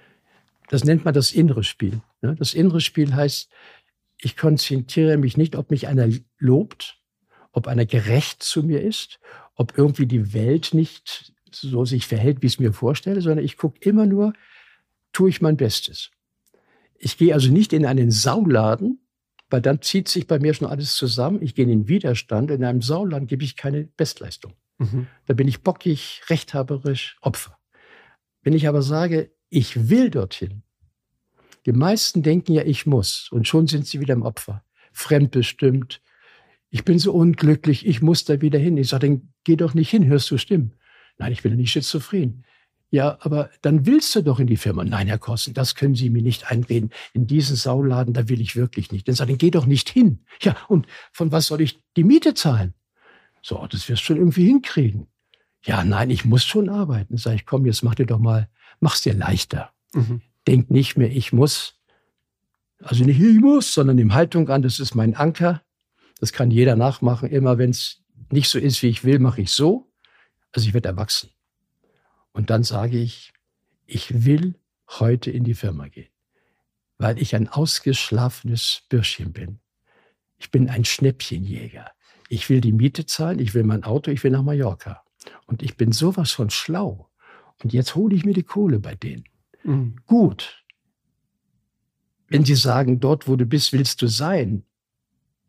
Das nennt man das innere Spiel. Ne? Das innere Spiel heißt, ich konzentriere mich nicht, ob mich einer lobt, ob einer gerecht zu mir ist, ob irgendwie die Welt nicht so sich verhält, wie ich es mir vorstelle, sondern ich gucke immer nur, tue ich mein Bestes. Ich gehe also nicht in einen Sauladen, weil dann zieht sich bei mir schon alles zusammen. Ich gehe in den Widerstand. In einem Sauladen gebe ich keine Bestleistung. Mhm. Da bin ich bockig, rechthaberisch, Opfer. Wenn ich aber sage, ich will dorthin, die meisten denken ja, ich muss, und schon sind sie wieder im Opfer. Fremdbestimmt. Ich bin so unglücklich, ich muss da wieder hin. Ich sage, dann geh doch nicht hin, hörst du Stimmen? Nein, ich bin nicht schizophren. Ja, aber dann willst du doch in die Firma. Nein, Herr Kosten, das können Sie mir nicht einreden. In diesen Sauladen, da will ich wirklich nicht. Dann sage ich, geh doch nicht hin. Ja, und von was soll ich die Miete zahlen? So, das wirst du schon irgendwie hinkriegen. Ja, nein, ich muss schon arbeiten. Dann sage ich, komm, jetzt mach dir doch mal, mach's dir leichter. Mhm. Denk nicht mehr, ich muss. Also nicht, ich muss, sondern nimm Haltung an, das ist mein Anker. Das kann jeder nachmachen. Immer wenn es nicht so ist, wie ich will, mache ich so. Also ich werde erwachsen. Und dann sage ich, ich will heute in die Firma gehen, weil ich ein ausgeschlafenes Bürschchen bin. Ich bin ein Schnäppchenjäger. Ich will die Miete zahlen, ich will mein Auto, ich will nach Mallorca. Und ich bin sowas von schlau. Und jetzt hole ich mir die Kohle bei denen. Mhm. Gut. Wenn Sie sagen, dort, wo du bist, willst du sein,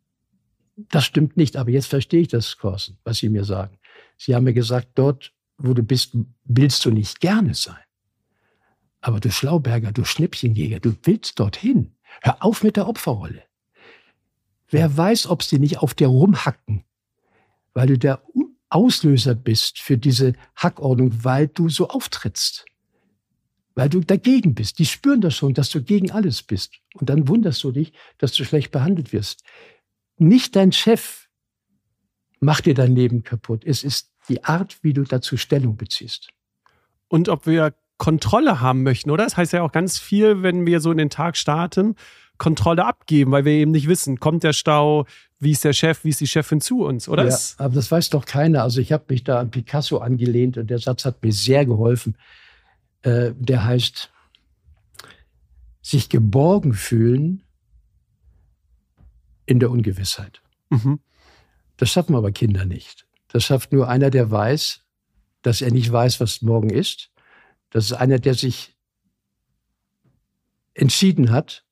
Das stimmt nicht, aber jetzt verstehe ich das, Corsten, was Sie mir sagen. Sie haben mir gesagt, dort, wo du bist, willst du nicht gerne sein. Aber du Schlauberger, du Schnippchenjäger, du willst dorthin. Hör auf mit der Opferrolle. Wer weiß, ob sie nicht auf dir rumhacken, weil du der Auslöser bist für diese Hackordnung, weil du so auftrittst. Weil du dagegen bist. Die spüren das schon, dass du gegen alles bist. Und dann wunderst du dich, dass du schlecht behandelt wirst. Nicht dein Chef macht dir dein Leben kaputt. Es ist die Art, wie du dazu Stellung beziehst. Und ob wir Kontrolle haben möchten, oder? Das heißt ja auch ganz viel, wenn wir so in den Tag starten, Kontrolle abgeben, weil wir eben nicht wissen, kommt der Stau, wie ist der Chef, wie ist die Chefin zu uns, oder? Ja, aber das weiß doch keiner. Also ich habe mich da an Picasso angelehnt und der Satz hat mir sehr geholfen. Äh, der heißt, sich geborgen fühlen in der Ungewissheit. Mhm. Das schaffen aber Kinder nicht. Das schafft nur einer, der weiß, dass er nicht weiß, was morgen ist. Das ist einer, der sich entschieden hat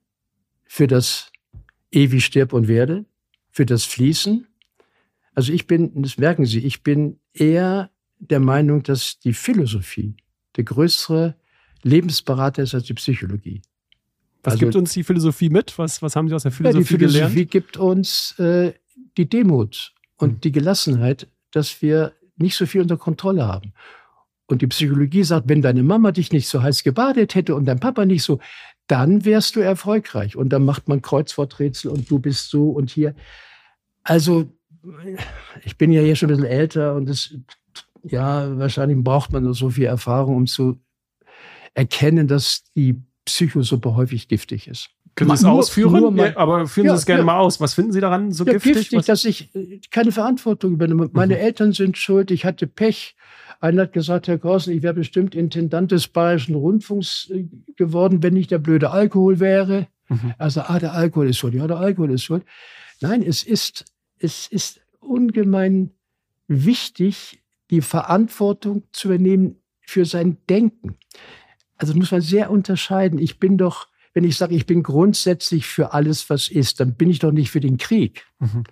für das ewig stirb und werde, für das Fließen. Also ich bin, das merken Sie, ich bin eher der Meinung, dass die Philosophie der größere Lebensberater ist als die Psychologie. Was also, gibt uns die Philosophie mit? Was, was haben Sie aus der Philosophie gelernt? Ja, die Philosophie gelernt? gibt uns äh, die Demut und mhm. die Gelassenheit, dass wir nicht so viel unter Kontrolle haben. Und die Psychologie sagt, wenn deine Mama dich nicht so heiß gebadet hätte und dein Papa nicht so, dann wärst du erfolgreich. Und dann macht man Kreuzworträtsel und du bist so und hier. Also, ich bin ja hier schon ein bisschen älter und das, ja, wahrscheinlich braucht man nur so viel Erfahrung, um zu erkennen, dass die Psychosuppe häufig giftig ist. Können Sie es ausführen? Nur mal, ja, aber führen ja, Sie es gerne ja. mal aus. Was finden Sie daran so ja, giftig? Giftig, dass ich keine Verantwortung übernehme. Meine mhm. Eltern sind schuld, ich hatte Pech. Einer hat gesagt, Herr Corsten, ich wäre bestimmt Intendant des Bayerischen Rundfunks geworden, wenn nicht der blöde Alkohol wäre. Mhm. Also, ah, der Alkohol ist schuld. Ja, der Alkohol ist schuld. Nein, es ist, es ist ungemein wichtig, die Verantwortung zu übernehmen für sein Denken. Also muss man sehr unterscheiden. Ich bin doch, wenn ich sage, ich bin grundsätzlich für alles, was ist, dann bin ich doch nicht für den Krieg. Mhm.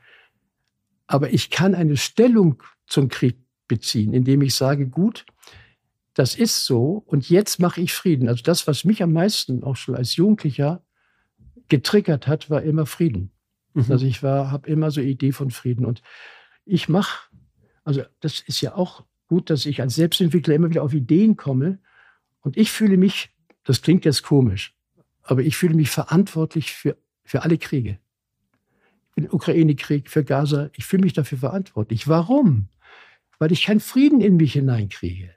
Aber ich kann eine Stellung zum Krieg beziehen, indem ich sage, gut, das ist so und jetzt mache ich Frieden. Also das, was mich am meisten auch schon als Jugendlicher getriggert hat, war immer Frieden. Mhm. Also ich war, habe immer so eine Idee von Frieden und ich mache, also das ist ja auch gut, dass ich als Selbstentwickler immer wieder auf Ideen komme und ich fühle mich, das klingt jetzt komisch, aber ich fühle mich verantwortlich für, für alle Kriege. Für den Ukraine-Krieg, für Gaza, ich fühle mich dafür verantwortlich. Warum? Weil ich keinen Frieden in mich hineinkriege.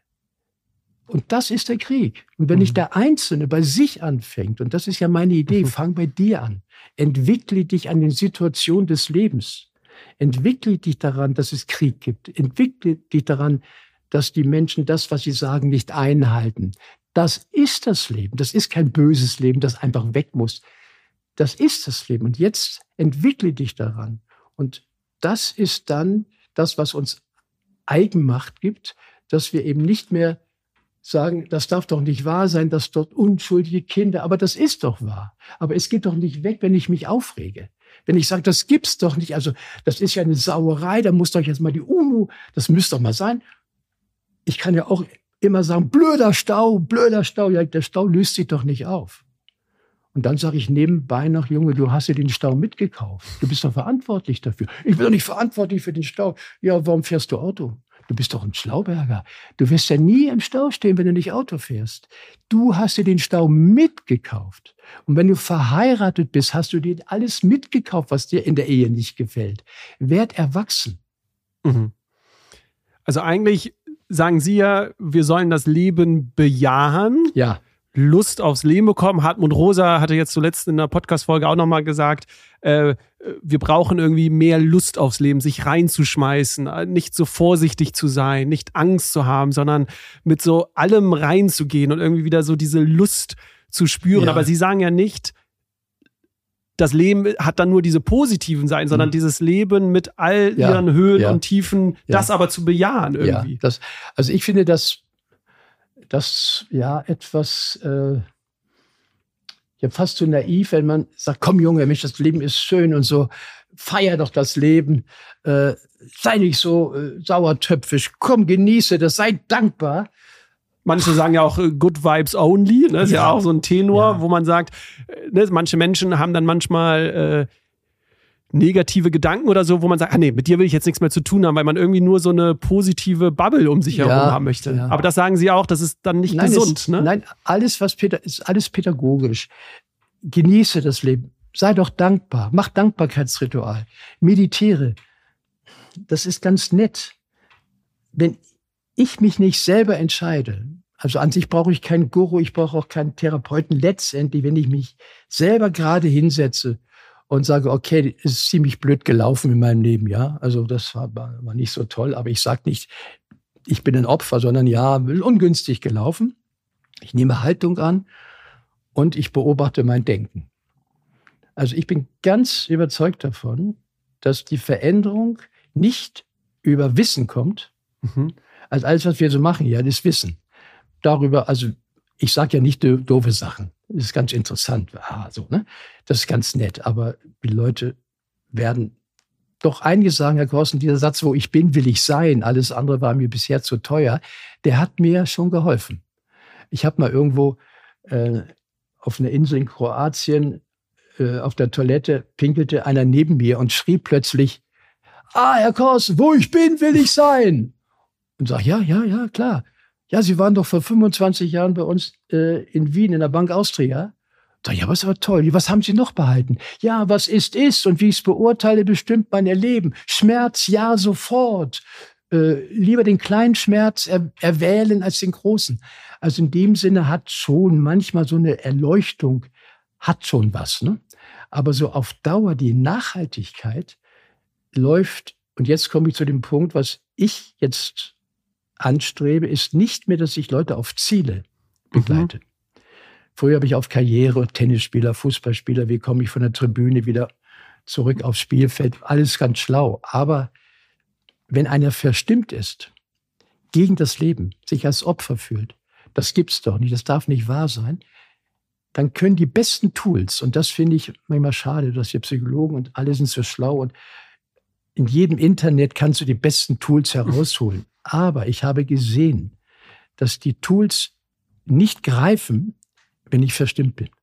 Und das ist der Krieg. Und wenn mhm. nicht der Einzelne bei sich anfängt, und das ist ja meine Idee, mhm. fang bei dir an. Entwickle dich an den Situationen des Lebens. Entwickle dich daran, dass es Krieg gibt. Entwickle dich daran, dass die Menschen das, was sie sagen, nicht einhalten. Das ist das Leben. Das ist kein böses Leben, das einfach weg muss. Das ist das Leben. Und jetzt entwickle dich daran. Und das ist dann das, was uns Eigenmacht gibt, dass wir eben nicht mehr sagen, das darf doch nicht wahr sein, dass dort unschuldige Kinder, aber das ist doch wahr. Aber es geht doch nicht weg, wenn ich mich aufrege. Wenn ich sage, das gibt's doch nicht, also das ist ja eine Sauerei, da muss doch jetzt mal die UNO, das müsste doch mal sein. Ich kann ja auch immer sagen, blöder Stau, blöder Stau, ja, der Stau löst sich doch nicht auf. Und dann sage ich nebenbei noch, Junge, du hast dir den Stau mitgekauft. Du bist doch verantwortlich dafür. Ich bin doch nicht verantwortlich für den Stau. Ja, warum fährst du Auto? Du bist doch ein Schlauberger. Du wirst ja nie im Stau stehen, wenn du nicht Auto fährst. Du hast dir den Stau mitgekauft. Und wenn du verheiratet bist, hast du dir alles mitgekauft, was dir in der Ehe nicht gefällt. Werd erwachsen. Mhm. Also eigentlich sagen Sie ja, wir sollen das Leben bejahen. Ja. Lust aufs Leben bekommen. Hartmut Rosa hatte jetzt zuletzt in der Podcast-Folge auch nochmal gesagt, äh, wir brauchen irgendwie mehr Lust aufs Leben, sich reinzuschmeißen, nicht so vorsichtig zu sein, nicht Angst zu haben, sondern mit so allem reinzugehen und irgendwie wieder so diese Lust zu spüren. Ja. Aber Sie sagen ja nicht, das Leben hat dann nur diese positiven Seiten, sondern mhm. dieses Leben mit all ja. ihren Höhen ja. und Tiefen, ja. das aber zu bejahen irgendwie. Ja, das, also ich finde das Das ja etwas, äh, ja fast so naiv, wenn man sagt, komm Junge, Mensch, das Leben ist schön und so, feier doch das Leben, äh, sei nicht so äh, sauertöpfisch, komm, genieße das, sei dankbar. Manche sagen ja auch Good Vibes Only, ne? Das ist ja, ja auch so ein Tenor, ja. wo man sagt, ne, manche Menschen haben dann manchmal äh, negative Gedanken oder so, wo man sagt, ah nee, mit dir will ich jetzt nichts mehr zu tun haben, weil man irgendwie nur so eine positive Bubble um sich herum ja, haben möchte. Ja. Aber das sagen Sie auch, das ist dann nicht nein, gesund. Es, ne? Nein, alles was Peter, ist alles pädagogisch. Genieße das Leben. Sei doch dankbar. Mach Dankbarkeitsritual. Meditiere. Das ist ganz nett. Wenn ich mich nicht selber entscheide, also an sich brauche ich keinen Guru, ich brauche auch keinen Therapeuten. Letztendlich, wenn ich mich selber gerade hinsetze und sage, okay, es ist ziemlich blöd gelaufen in meinem Leben, ja. Also das war, war nicht so toll, aber ich sage nicht, ich bin ein Opfer, sondern ja, ungünstig gelaufen. Ich nehme Haltung an und ich beobachte mein Denken. Also ich bin ganz überzeugt davon, dass die Veränderung nicht über Wissen kommt. Mhm. Also alles, was wir so machen, ja, das Wissen. Darüber, also ich sage ja nicht doofe Sachen. Das ist ganz interessant. Ah, so, ne? Das ist ganz nett. Aber die Leute werden doch einige sagen, Herr Korsten, dieser Satz, wo ich bin, will ich sein. Alles andere war mir bisher zu teuer. Der hat mir schon geholfen. Ich habe mal irgendwo äh, auf einer Insel in Kroatien äh, auf der Toilette pinkelte einer neben mir und schrie plötzlich, ah, Herr Korsten, wo ich bin, will ich sein. Und sag, ja, ja, ja, klar. Ja, Sie waren doch vor fünfundzwanzig Jahren bei uns äh, in Wien in der Bank Austria. Sag, ja, was war toll. Was haben Sie noch behalten? Ja, was ist, ist. Und wie ich es beurteile, bestimmt mein Erleben. Schmerz, ja, sofort. Äh, lieber den kleinen Schmerz er, erwählen als den großen. Also in dem Sinne hat schon manchmal so eine Erleuchtung, hat schon was. Ne? Aber so auf Dauer die Nachhaltigkeit läuft, und jetzt komme ich zu dem Punkt, was ich jetzt anstrebe, ist nicht mehr, dass ich Leute auf Ziele begleite. Mhm. Früher habe ich auf Karriere, Tennisspieler, Fußballspieler, wie komme ich von der Tribüne wieder zurück aufs Spielfeld, alles ganz schlau. Aber wenn einer verstimmt ist, gegen das Leben, sich als Opfer fühlt, das gibt's doch nicht, das darf nicht wahr sein, dann können die besten Tools, und das finde ich manchmal schade, dass wir Psychologen und alle sind so schlau und in jedem Internet kannst du die besten Tools herausholen. Aber ich habe gesehen, dass die Tools nicht greifen, wenn ich verstimmt bin.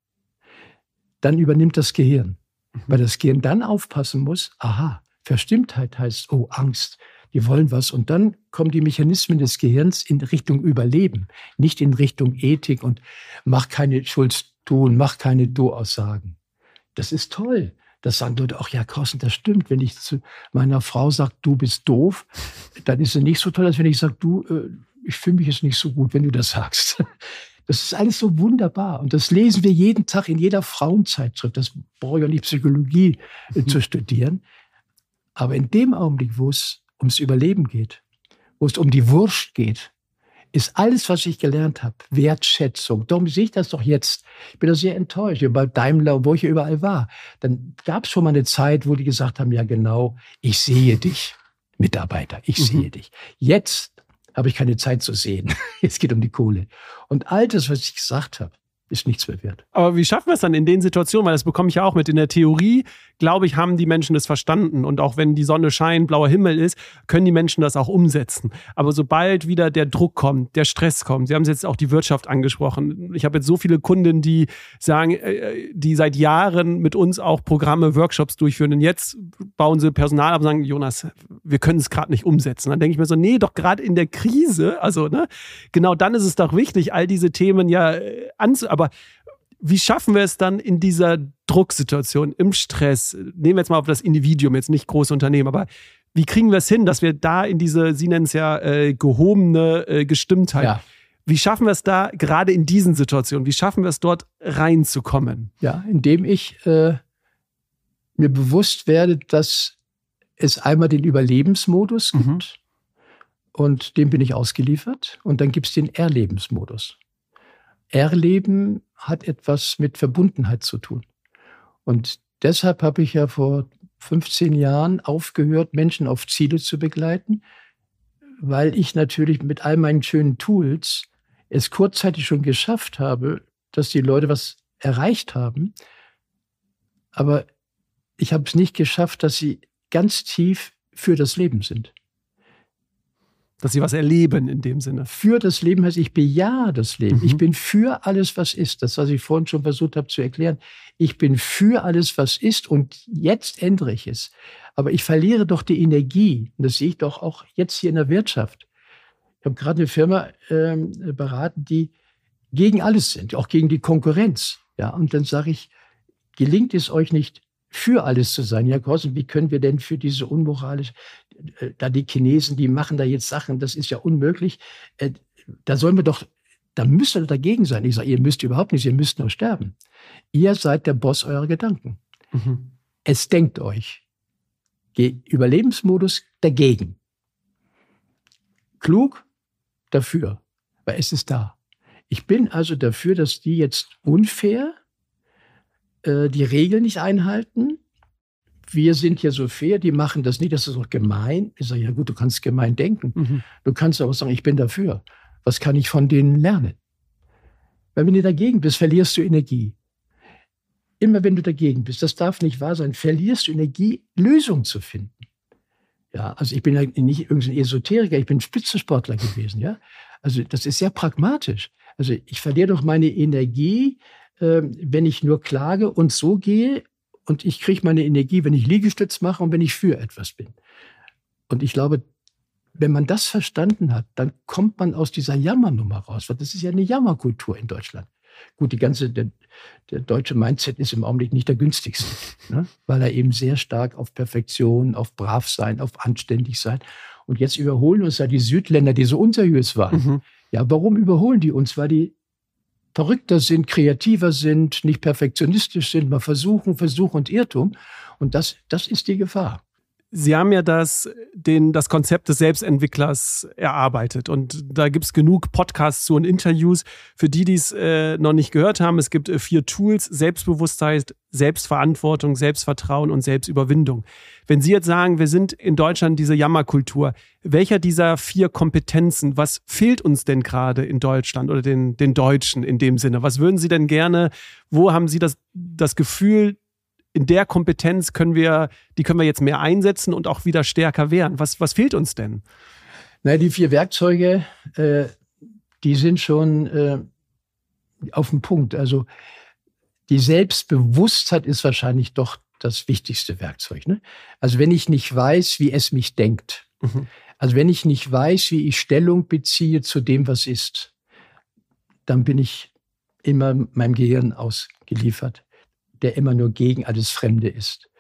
Dann übernimmt das Gehirn. Mhm. Weil das Gehirn dann aufpassen muss, aha, Verstimmtheit heißt, oh, Angst, die wollen was. Und dann kommen die Mechanismen des Gehirns in Richtung Überleben, nicht in Richtung Ethik und mach keine Schuld-Du, mach keine Du-Aussagen. Das ist toll. Das sagen Leute, ach ja, Korsten, das stimmt. Wenn ich zu meiner Frau sage, du bist doof, dann ist es nicht so toll, als wenn ich sage, du, äh, ich fühle mich jetzt nicht so gut, wenn du das sagst. Das ist alles so wunderbar. Und das lesen wir jeden Tag in jeder Frauenzeitschrift. Das brauche ich ja nicht Psychologie äh, zu studieren. Aber in dem Augenblick, wo es ums Überleben geht, wo es um die Wurst geht, ist alles, was ich gelernt habe, Wertschätzung. Darum sehe ich das doch jetzt. Ich bin da sehr enttäuscht. Bei Daimler, wo ich ja überall war, dann gab es schon mal eine Zeit, wo die gesagt haben, ja genau, ich sehe dich, Mitarbeiter, ich mhm. sehe dich. Jetzt habe ich keine Zeit zu sehen. Jetzt geht um die Kohle. Und all das, was ich gesagt habe, ist nichts mehr wert. Aber wie schaffen wir es dann in den Situationen? Weil das bekomme ich ja auch mit. In der Theorie, glaube ich, haben die Menschen das verstanden. Und auch wenn die Sonne scheint, blauer Himmel ist, können die Menschen das auch umsetzen. Aber sobald wieder der Druck kommt, der Stress kommt, Sie haben jetzt auch die Wirtschaft angesprochen. Ich habe jetzt so viele Kunden, die sagen, die seit Jahren mit uns auch Programme, Workshops durchführen. Und jetzt bauen sie Personal ab und sagen, Jonas, wir können es gerade nicht umsetzen. Dann denke ich mir so, nee, doch gerade in der Krise, also ne, genau dann ist es doch wichtig, all diese Themen ja anzunehmen. Aber wie schaffen wir es dann in dieser Drucksituation, im Stress? Nehmen wir jetzt mal auf das Individuum, jetzt nicht große Unternehmen, aber wie kriegen wir es hin, dass wir da in diese, Sie nennen es ja, äh, gehobene äh, Gestimmtheit, ja. Wie schaffen wir es da gerade in diesen Situationen, wie schaffen wir es dort reinzukommen? Ja, indem ich äh, mir bewusst werde, dass es einmal den Überlebensmodus gibt mhm. und dem bin ich ausgeliefert und dann gibt es den Erlebensmodus. Erleben hat etwas mit Verbundenheit zu tun. Und deshalb habe ich ja vor fünfzehn Jahren aufgehört, Menschen auf Ziele zu begleiten, weil ich natürlich mit all meinen schönen Tools es kurzzeitig schon geschafft habe, dass die Leute was erreicht haben. Aber ich habe es nicht geschafft, dass sie ganz tief für das Leben sind. Dass sie was erleben in dem Sinne. Für das Leben heißt, ich bejahe das Leben. Mhm. Ich bin für alles, was ist. Das, was ich vorhin schon versucht habe zu erklären. Ich bin für alles, was ist und jetzt ändere ich es. Aber ich verliere doch die Energie. Und das sehe ich doch auch jetzt hier in der Wirtschaft. Ich habe gerade eine Firma ähm, beraten, die gegen alles sind, auch gegen die Konkurrenz. Ja, und dann sage ich, gelingt es euch nicht, für alles zu sein? Ja, Korsen, wie können wir denn für diese unmoralisch, äh, da die Chinesen, die machen da jetzt Sachen, das ist ja unmöglich. Äh, da sollen wir doch, da müsst ihr dagegen sein. Ich sage, ihr müsst überhaupt nicht, ihr müsst nur sterben. Ihr seid der Boss eurer Gedanken. Mhm. Es denkt euch. Überlebensmodus dagegen. Klug dafür, weil es ist da. Ich bin also dafür, dass die jetzt unfair äh, die Regeln nicht einhalten. Wir sind ja so fair, die machen das nicht, das ist doch gemein. Ich sage, ja gut, du kannst gemein denken. Mhm. Du kannst aber sagen, ich bin dafür. Was kann ich von denen lernen? Weil wenn du dagegen bist, verlierst du Energie. Immer wenn du dagegen bist, das darf nicht wahr sein, verlierst du Energie, Lösungen zu finden. Ja, also ich bin ja nicht irgendein Esoteriker, ich bin Spitzensportler gewesen. Ja, also das ist sehr pragmatisch. Also ich verliere doch meine Energie, äh, wenn ich nur klage und so gehe. Und ich kriege meine Energie, wenn ich Liegestütz mache und wenn ich für etwas bin. Und ich glaube, wenn man das verstanden hat, dann kommt man aus dieser Jammernummer raus. Weil das ist ja eine Jammerkultur in Deutschland. Gut, die ganze, der, der deutsche Mindset ist im Augenblick nicht der günstigste, ne? Weil er eben sehr stark auf Perfektion, auf Bravsein, auf anständig sein. Und jetzt überholen uns ja die Südländer, die so unseriös waren. Mhm. Ja, warum überholen die uns? Weil die verrückter sind, kreativer sind, nicht perfektionistisch sind, mal versuchen, Versuch und Irrtum. Und das, das ist die Gefahr. Sie haben ja das, den, das Konzept des Selbstentwicklers erarbeitet und da gibt es genug Podcasts zu und Interviews. Für die, die es äh, noch nicht gehört haben, es gibt äh, vier Tools: Selbstbewusstheit, Selbstverantwortung, Selbstvertrauen und Selbstüberwindung. Wenn Sie jetzt sagen, wir sind in Deutschland diese Jammerkultur, welcher dieser vier Kompetenzen, was fehlt uns denn gerade in Deutschland oder den, den Deutschen in dem Sinne? Was würden Sie denn gerne, wo haben Sie das, das Gefühl, in der Kompetenz können wir, die können wir jetzt mehr einsetzen und auch wieder stärker werden? Was, was fehlt uns denn? Na, die vier Werkzeuge, äh, die sind schon äh, auf dem Punkt. Also die Selbstbewusstheit ist wahrscheinlich doch das wichtigste Werkzeug. Ne? Also wenn ich nicht weiß, wie es mich denkt, mhm. also wenn ich nicht weiß, wie ich Stellung beziehe zu dem, was ist, dann bin ich immer meinem Gehirn ausgeliefert, der immer nur gegen alles Fremde ist.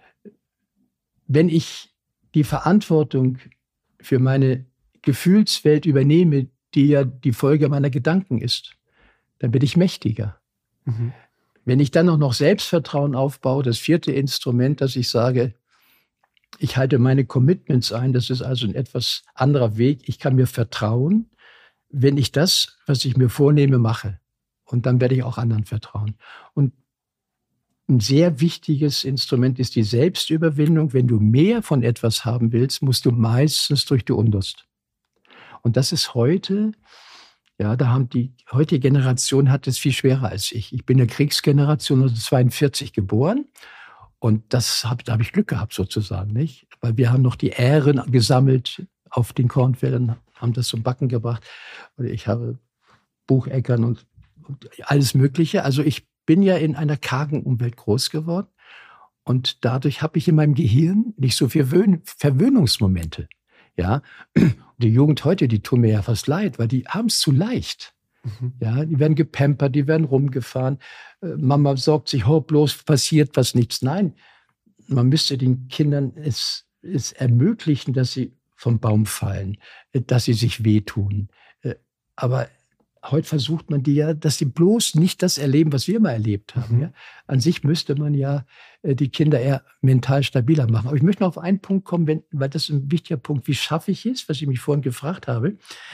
Wenn ich die Verantwortung für meine Gefühlswelt übernehme, die ja die Folge meiner Gedanken ist, dann bin ich mächtiger. Mhm. Wenn ich dann auch noch Selbstvertrauen aufbaue, das vierte Instrument, dass ich sage, ich halte meine Commitments ein, das ist also ein etwas anderer Weg, ich kann mir vertrauen, wenn ich das, was ich mir vornehme, mache. Und dann werde ich auch anderen vertrauen. Und ein sehr wichtiges Instrument ist die Selbstüberwindung. Wenn du mehr von etwas haben willst, musst du meistens durch die Unlust. Und das ist heute, ja, da haben die heutige Generation hat es viel schwerer als ich. Ich bin der Kriegsgeneration neunzehnhundertzweiundvierzig geboren und das hab, da habe ich Glück gehabt sozusagen, nicht? Weil wir haben noch die Ähren gesammelt auf den Kornfeldern, haben das zum Backen gebracht. Und ich habe Bucheckern und, und alles Mögliche. Also ich bin ja in einer kargen Umwelt groß geworden und dadurch habe ich in meinem Gehirn nicht so viele Verwöhn- Verwöhnungsmomente. Ja, die Jugend heute, die tun mir ja fast leid, weil die haben es zu leicht. Mhm. Ja, die werden gepampert, die werden rumgefahren. Äh, Mama sorgt sich, oh, bloß passiert was, nichts. Nein, man müsste den Kindern es, es ermöglichen, dass sie vom Baum fallen, dass sie sich wehtun. Äh, aber heute versucht man die ja, dass sie bloß nicht das erleben, was wir mal erlebt haben. Mhm. Ja? An sich müsste man ja äh, die Kinder eher mental stabiler machen. Aber ich möchte noch auf einen Punkt kommen, wenn, weil das ist ein wichtiger Punkt. Wie schaffe ich es, was ich mich vorhin gefragt habe,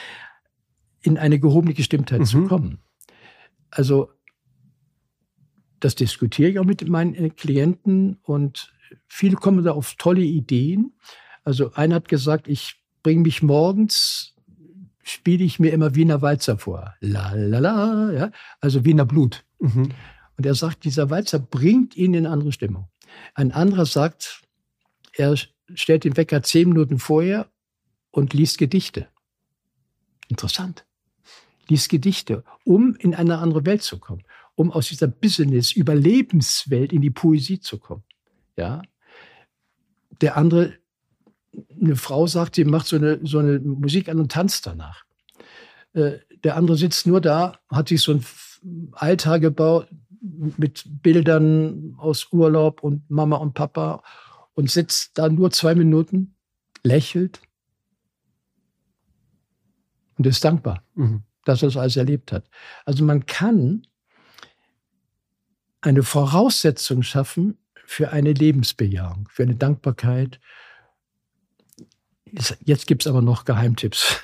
in eine gehobene Gestimmtheit mhm. zu kommen? Also das diskutiere ich auch mit meinen äh, Klienten und viele kommen da auf tolle Ideen. Also einer hat gesagt, ich bringe mich morgens, spiele ich mir immer Wiener Walzer vor. La, la, la, ja? Also Wiener Blut. Mhm. Und er sagt, dieser Walzer bringt ihn in eine andere Stimmung. Ein anderer sagt, er stellt den Wecker zehn Minuten vorher und liest Gedichte. Interessant. Liest Gedichte, um in eine andere Welt zu kommen, um aus dieser Business-Überlebenswelt in die Poesie zu kommen. Ja. Der andere, eine Frau sagt, sie macht so eine, so eine Musik an und tanzt danach. Äh, der andere sitzt nur da, hat sich so ein Altar gebaut mit Bildern aus Urlaub und Mama und Papa und sitzt da nur zwei Minuten, lächelt und ist dankbar, mhm. dass er das alles erlebt hat. Also man kann eine Voraussetzung schaffen für eine Lebensbejahung, für eine Dankbarkeit. Jetzt gibt es aber noch Geheimtipps.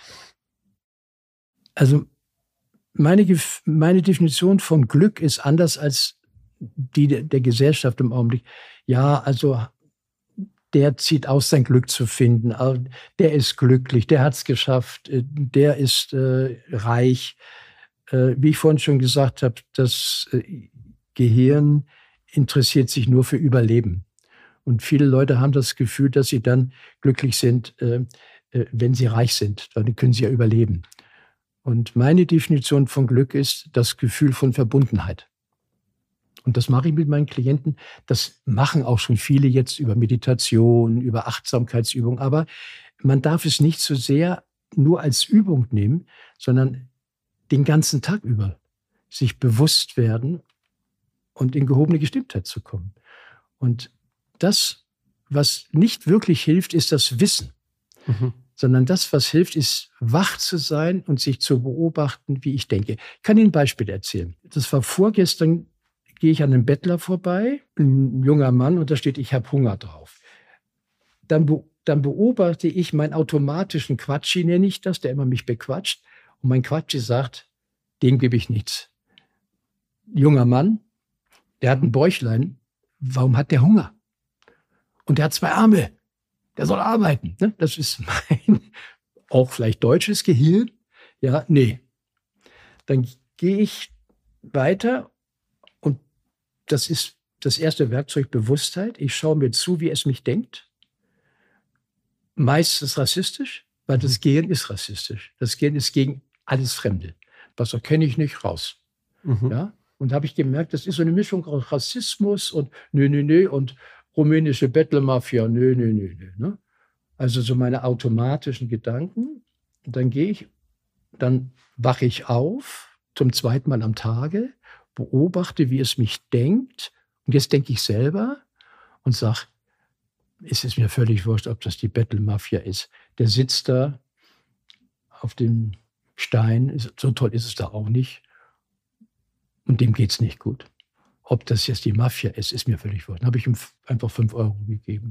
Also meine, meine Definition von Glück ist anders als die der Gesellschaft im Augenblick. Ja, also der zieht aus, sein Glück zu finden. Der ist glücklich, der hat es geschafft, der ist äh, reich. Äh, wie ich vorhin schon gesagt habe, das äh, Gehirn interessiert sich nur für Überleben. Und viele Leute haben das Gefühl, dass sie dann glücklich sind, äh, äh, wenn sie reich sind. Dann können sie ja überleben. Und meine Definition von Glück ist das Gefühl von Verbundenheit. Und das mache ich mit meinen Klienten. Das machen auch schon viele jetzt über Meditation, über Achtsamkeitsübungen. Aber man darf es nicht so sehr nur als Übung nehmen, sondern den ganzen Tag über sich bewusst werden und in gehobene Gestimmtheit zu kommen. Und das, was nicht wirklich hilft, ist das Wissen. Mhm. Sondern das, was hilft, ist wach zu sein und sich zu beobachten, wie ich denke. Ich kann Ihnen ein Beispiel erzählen. Das war vorgestern, gehe ich an einem Bettler vorbei, ein junger Mann, und da steht, ich habe Hunger drauf. Dann, be dann beobachte ich meinen automatischen Quatschi, nenne ich das, der immer mich bequatscht. Und mein Quatschi sagt, dem gebe ich nichts. Junger Mann, der hat ein Bäuchlein, warum hat der Hunger? Und der hat zwei Arme, der soll arbeiten. Ne? Das ist mein, auch vielleicht deutsches Gehirn. Ja, nee. Dann gehe ich weiter. Das ist das erste Werkzeug, Bewusstheit. Ich schaue mir zu, wie es mich denkt. Meistens rassistisch, weil das Gehirn ist rassistisch. Das Gehirn ist gegen alles Fremde. Was erkenne ich nicht, raus. Mhm. Ja? Und da habe ich gemerkt, das ist so eine Mischung aus Rassismus und nö, nö, nö und rumänische Bettlermafia, nö, nö, nö, nö. Ne? Also so meine automatischen Gedanken. Und dann gehe ich, dann wache ich auf, zum zweiten Mal am Tage, beobachte, wie es mich denkt. Und jetzt denke ich selber und sage, es ist mir völlig wurscht, ob das die Bettelmafia ist. Der sitzt da auf dem Stein, so toll ist es da auch nicht. Und dem geht es nicht gut. Ob das jetzt die Mafia ist, ist mir völlig wurscht. Dann habe ich ihm einfach fünf Euro gegeben.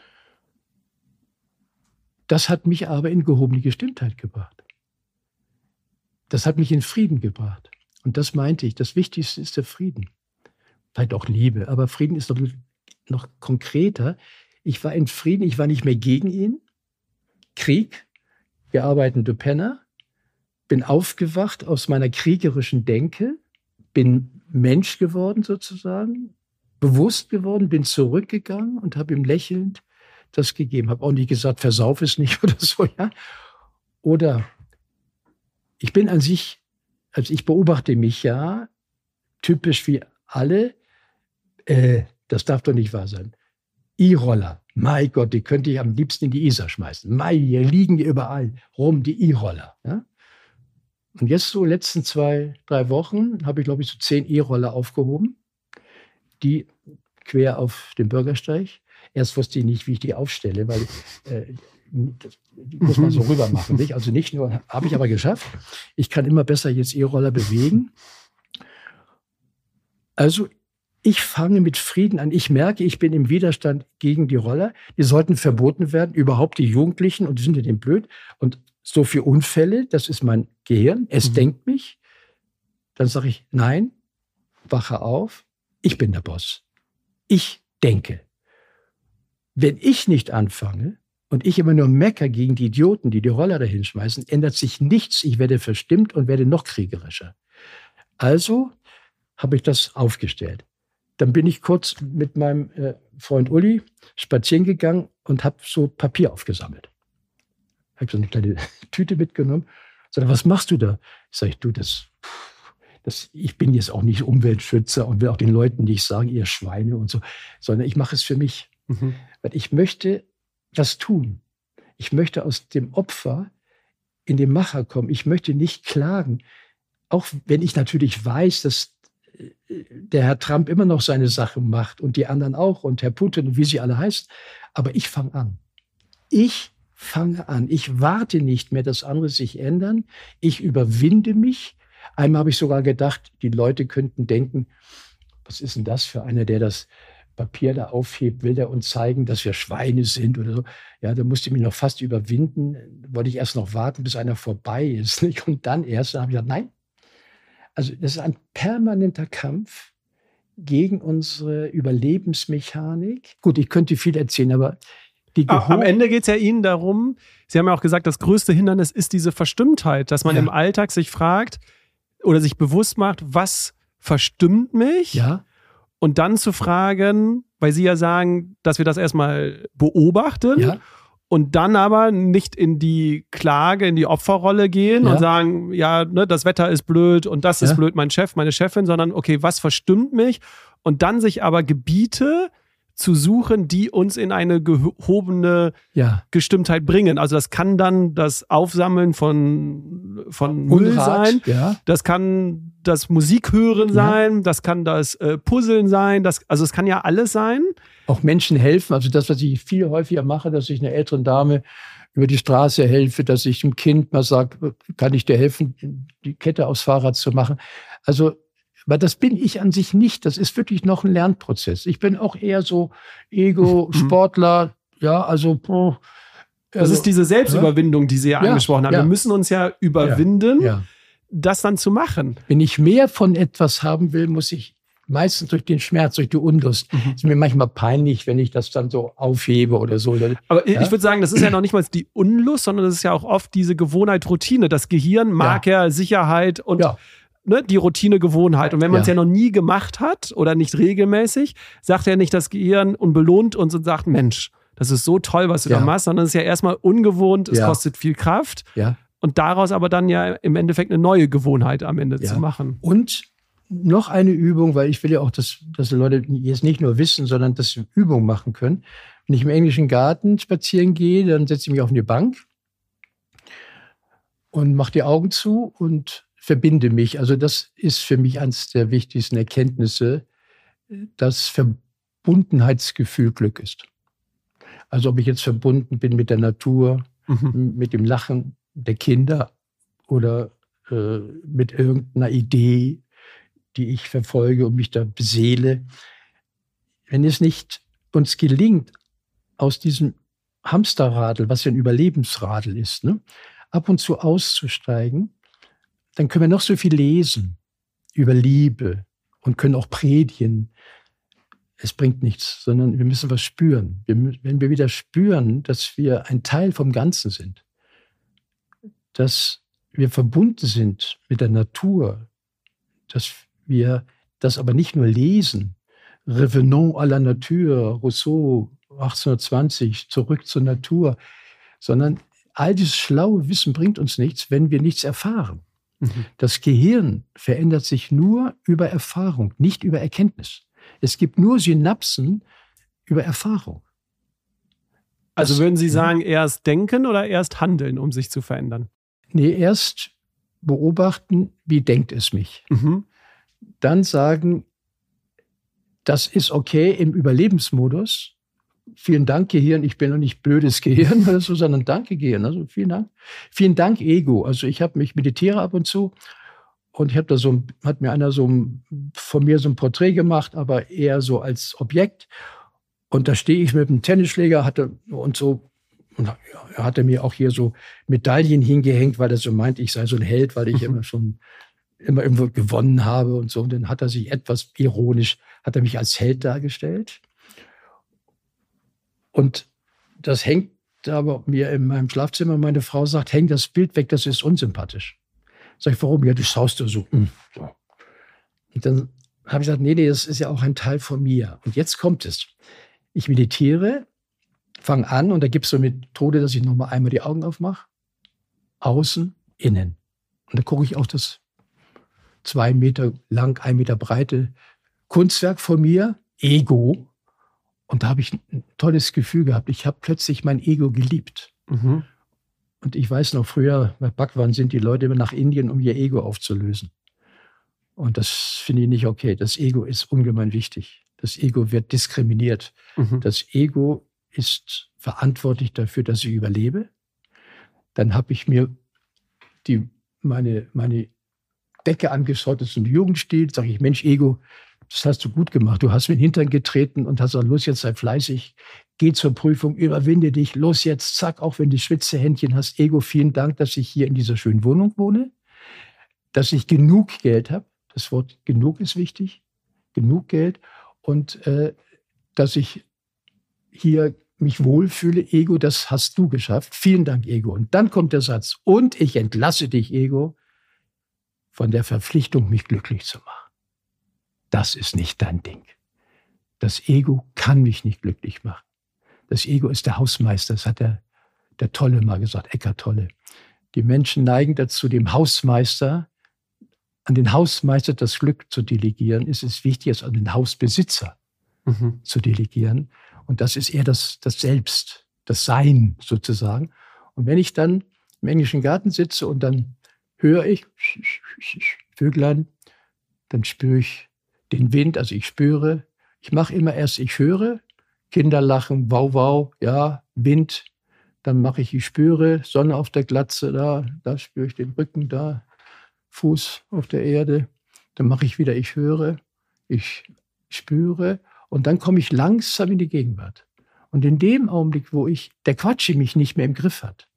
Das hat mich aber in gehobene Gestimmtheit gebracht. Das hat mich in Frieden gebracht. Und das meinte ich, das Wichtigste ist der Frieden. Vielleicht auch Liebe, aber Frieden ist noch, noch konkreter. Ich war in Frieden, ich war nicht mehr gegen ihn. Krieg, wir arbeiten, du Penner. Bin aufgewacht aus meiner kriegerischen Denke, bin Mensch geworden sozusagen, bewusst geworden, bin zurückgegangen und habe ihm lächelnd das gegeben. Habe auch nicht gesagt, versauf es nicht oder so, ja. Oder ich bin an sich, also ich beobachte mich ja, typisch wie alle, äh, das darf doch nicht wahr sein. E-Roller, mein Gott, die könnte ich am liebsten in die Isar schmeißen. Mai, hier liegen überall rum die E-Roller. Ja? Und jetzt so letzten zwei, drei Wochen habe ich, glaube ich, so zehn E-Roller aufgehoben, die quer auf dem Bürgersteig. Erst wusste ich nicht, wie ich die aufstelle, weil äh, das muss man so rüber machen. Nicht? Also nicht nur, habe ich aber geschafft. Ich kann immer besser jetzt E-Roller bewegen. Also ich fange mit Frieden an. Ich merke, ich bin im Widerstand gegen die Roller. Die sollten verboten werden, überhaupt die Jugendlichen, und die sind ja dem blöd. Und so viele Unfälle, das ist mein Gehirn, es mhm. denkt mich. Dann sage ich, nein, wache auf, ich bin der Boss. Ich denke. Wenn ich nicht anfange und ich immer nur mecker gegen die Idioten, die die Roller dahin schmeißen, ändert sich nichts. Ich werde verstimmt und werde noch kriegerischer. Also habe ich das aufgestellt. Dann bin ich kurz mit meinem äh, Freund Uli spazieren gegangen und habe so Papier aufgesammelt. Habe so eine kleine Tüte mitgenommen. Sag, was machst du da? Sag ich, du, das, das, ich bin jetzt auch nicht Umweltschützer und will auch den Leuten nicht sagen, ihr Schweine und so, sondern ich mache es für mich. Mhm. Weil ich möchte was tun. Ich möchte aus dem Opfer in den Macher kommen. Ich möchte nicht klagen. Auch wenn ich natürlich weiß, dass der Herr Trump immer noch seine Sache macht und die anderen auch und Herr Putin und wie sie alle heißen. Aber ich fange an. Ich fange an. Ich warte nicht mehr, dass andere sich ändern. Ich überwinde mich. Einmal habe ich sogar gedacht, die Leute könnten denken, was ist denn das für einer, der das Papier da aufhebt? Will der uns zeigen, dass wir Schweine sind oder so? Ja, da musste ich mich noch fast überwinden. Wollte ich erst noch warten, bis einer vorbei ist. Nicht? Und dann erst, dann habe ich gesagt, nein. Also das ist ein permanenter Kampf gegen unsere Überlebensmechanik. Gut, ich könnte viel erzählen, aber die Geho- am Ende geht es ja Ihnen darum, Sie haben ja auch gesagt, das größte Hindernis ist diese Verstimmtheit, dass man ja. im Alltag sich fragt oder sich bewusst macht, was verstimmt mich? Ja. Und dann zu fragen, weil Sie ja sagen, dass wir das erstmal beobachten. Ja. Und dann aber nicht in die Klage, in die Opferrolle gehen ja. und sagen, ja, ne, das Wetter ist blöd und das ja. ist blöd, mein Chef, meine Chefin, sondern okay, was verstimmt mich? Und dann sich aber Gebiete zu suchen, die uns in eine gehobene ja. Gestimmtheit bringen. Also das kann dann das Aufsammeln von, von Müll Unrat, sein, ja. das kann das Musikhören sein, ja. das kann das äh, Puzzeln sein, das, also es kann ja alles sein. Auch Menschen helfen, also das, was ich viel häufiger mache, dass ich einer älteren Dame über die Straße helfe, dass ich einem Kind mal sage, kann ich dir helfen, die Kette aufs Fahrrad zu machen. Also weil das bin ich an sich nicht. Das ist wirklich noch ein Lernprozess. Ich bin auch eher so Ego-Sportler. Ja, also. Oh, das also, ist diese Selbstüberwindung, die Sie ja, ja angesprochen haben. Ja. Wir müssen uns ja überwinden, ja, ja. das dann zu machen. Wenn ich mehr von etwas haben will, muss ich meistens durch den Schmerz, durch die Unlust. Mhm. Ist mir manchmal peinlich, wenn ich das dann so aufhebe oder so. Aber ja? ich würde sagen, das ist ja noch nicht mal die Unlust, sondern das ist ja auch oft diese Gewohnheit, Routine. Das Gehirn mag ja, ja Sicherheit und ja. Ne, die Routine-Gewohnheit. Und wenn man es ja. ja noch nie gemacht hat oder nicht regelmäßig, sagt ja nicht das Gehirn und belohnt uns und sagt, Mensch, das ist so toll, was du ja. da machst, sondern es ist ja erstmal ungewohnt, es ja. kostet viel Kraft. Ja. Und daraus aber dann ja im Endeffekt eine neue Gewohnheit am Ende ja. zu machen. Und noch eine Übung, weil ich will ja auch, dass, dass die Leute jetzt nicht nur wissen, sondern dass sie Übungen machen können. Wenn ich im englischen Garten spazieren gehe, dann setze ich mich auf eine Bank und mache die Augen zu und verbinde mich. Also das ist für mich eines der wichtigsten Erkenntnisse, dass Verbundenheitsgefühl Glück ist. Also ob ich jetzt verbunden bin mit der Natur, mhm. mit dem Lachen der Kinder oder äh, mit irgendeiner Idee, die ich verfolge und mich da beseele. Wenn es nicht uns gelingt, aus diesem Hamsterradl, was ja ein Überlebensradl ist, ne, ab und zu auszusteigen, dann können wir noch so viel lesen über Liebe und können auch predigen. Es bringt nichts, sondern wir müssen was spüren. Wir, wenn wir wieder spüren, dass wir ein Teil vom Ganzen sind, dass wir verbunden sind mit der Natur, dass wir das aber nicht nur lesen, Revenons à la nature, Rousseau, achtzehnhundertzwanzig, zurück zur Natur, sondern all dieses schlaue Wissen bringt uns nichts, wenn wir nichts erfahren. Das Gehirn verändert sich nur über Erfahrung, nicht über Erkenntnis. Es gibt nur Synapsen über Erfahrung. Also das, würden Sie sagen, erst denken oder erst handeln, um sich zu verändern? Nee, erst beobachten, wie denkt es mich. Mhm. Dann sagen, das ist okay im Überlebensmodus. Vielen Dank, Gehirn. Ich bin noch nicht blödes Gehirn oder so, sondern danke, Gehirn. Also vielen Dank. Vielen Dank, Ego. Also ich habe mich meditiere ab und zu und ich habe da so, hat mir einer so von mir so ein Porträt gemacht, aber eher so als Objekt. Und da stehe ich mit einem Tennisschläger, hatte und so, und er hatte mir auch hier so Medaillen hingehängt, weil er so meint, ich sei so ein Held, weil ich immer schon immer irgendwo gewonnen habe und so. Und dann hat er sich etwas ironisch, hat er mich als Held dargestellt. Und das hängt aber mir in meinem Schlafzimmer. Meine Frau sagt, häng das Bild weg, das ist unsympathisch. Sag ich, warum? Ja, du schaust da so. Und dann habe ich gesagt, nee, nee, das ist ja auch ein Teil von mir. Und jetzt kommt es. Ich meditiere, fange an und da gibt es so eine Methode, dass ich nochmal einmal die Augen aufmache. Außen, innen. Und da gucke ich auf das zwei Meter lang, ein Meter breite Kunstwerk von mir, Ego. Und da habe ich ein tolles Gefühl gehabt. Ich habe plötzlich mein Ego geliebt. Mhm. Und ich weiß noch, früher bei Bhagwan sind die Leute immer nach Indien, um ihr Ego aufzulösen. Und das finde ich nicht okay. Das Ego ist ungemein wichtig. Das Ego wird diskriminiert. Mhm. Das Ego ist verantwortlich dafür, dass ich überlebe. Dann habe ich mir die, meine, meine Decke angeschaut, das ist ein Jugendstil. Sage ich, Mensch, Ego, das hast du gut gemacht. Du hast mir in den Hintern getreten und hast gesagt, los, jetzt sei fleißig. Geh zur Prüfung, überwinde dich. Los jetzt, zack, auch wenn du Schwitzehändchen hast. Ego, vielen Dank, dass ich hier in dieser schönen Wohnung wohne. Dass ich genug Geld habe. Das Wort genug ist wichtig. Genug Geld. Und äh, dass ich hier mich wohlfühle, Ego, das hast du geschafft. Vielen Dank, Ego. Und dann kommt der Satz, und ich entlasse dich, Ego, von der Verpflichtung, mich glücklich zu machen. Das ist nicht dein Ding. Das Ego kann mich nicht glücklich machen. Das Ego ist der Hausmeister, das hat der, der Tolle mal gesagt, Eckhart Tolle. Die Menschen neigen dazu, dem Hausmeister, an den Hausmeister das Glück zu delegieren. Es ist wichtig, es an den Hausbesitzer mhm. zu delegieren. Und das ist eher das, das Selbst, das Sein sozusagen. Und wenn ich dann im englischen Garten sitze und dann höre ich Vöglein, dann spüre ich den Wind, also ich spüre, ich mache immer erst, ich höre, Kinder lachen, wow, wow, ja, Wind, dann mache ich, ich spüre, Sonne auf der Glatze, da, da spüre ich den Rücken, da, Fuß auf der Erde, dann mache ich wieder, ich höre, ich spüre und dann komme ich langsam in die Gegenwart. Und in dem Augenblick, wo ich, der Quatsch mich nicht mehr im Griff hat,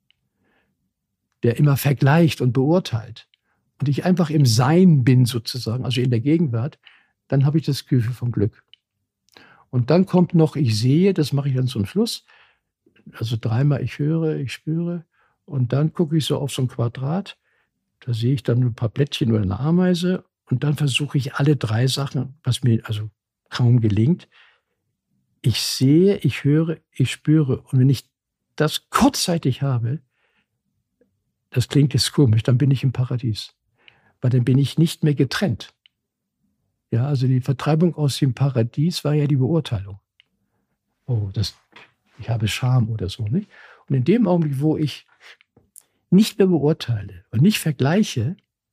der immer vergleicht und beurteilt und ich einfach im Sein bin sozusagen, also in der Gegenwart, dann habe ich das Gefühl von Glück. Und dann kommt noch, ich sehe, das mache ich dann zum Schluss, also dreimal ich höre, ich spüre und dann gucke ich so auf so ein Quadrat, da sehe ich dann ein paar Blättchen oder eine Ameise und dann versuche ich alle drei Sachen, was mir also kaum gelingt. Ich sehe, ich höre, ich spüre und wenn ich das kurzzeitig habe, das klingt jetzt komisch, dann bin ich im Paradies, weil dann bin ich nicht mehr getrennt. Ja, also die Vertreibung aus dem Paradies war ja die Beurteilung. Oh, das, ich habe Scham oder so, nicht? Und in dem Augenblick, wo ich nicht mehr beurteile und nicht vergleiche,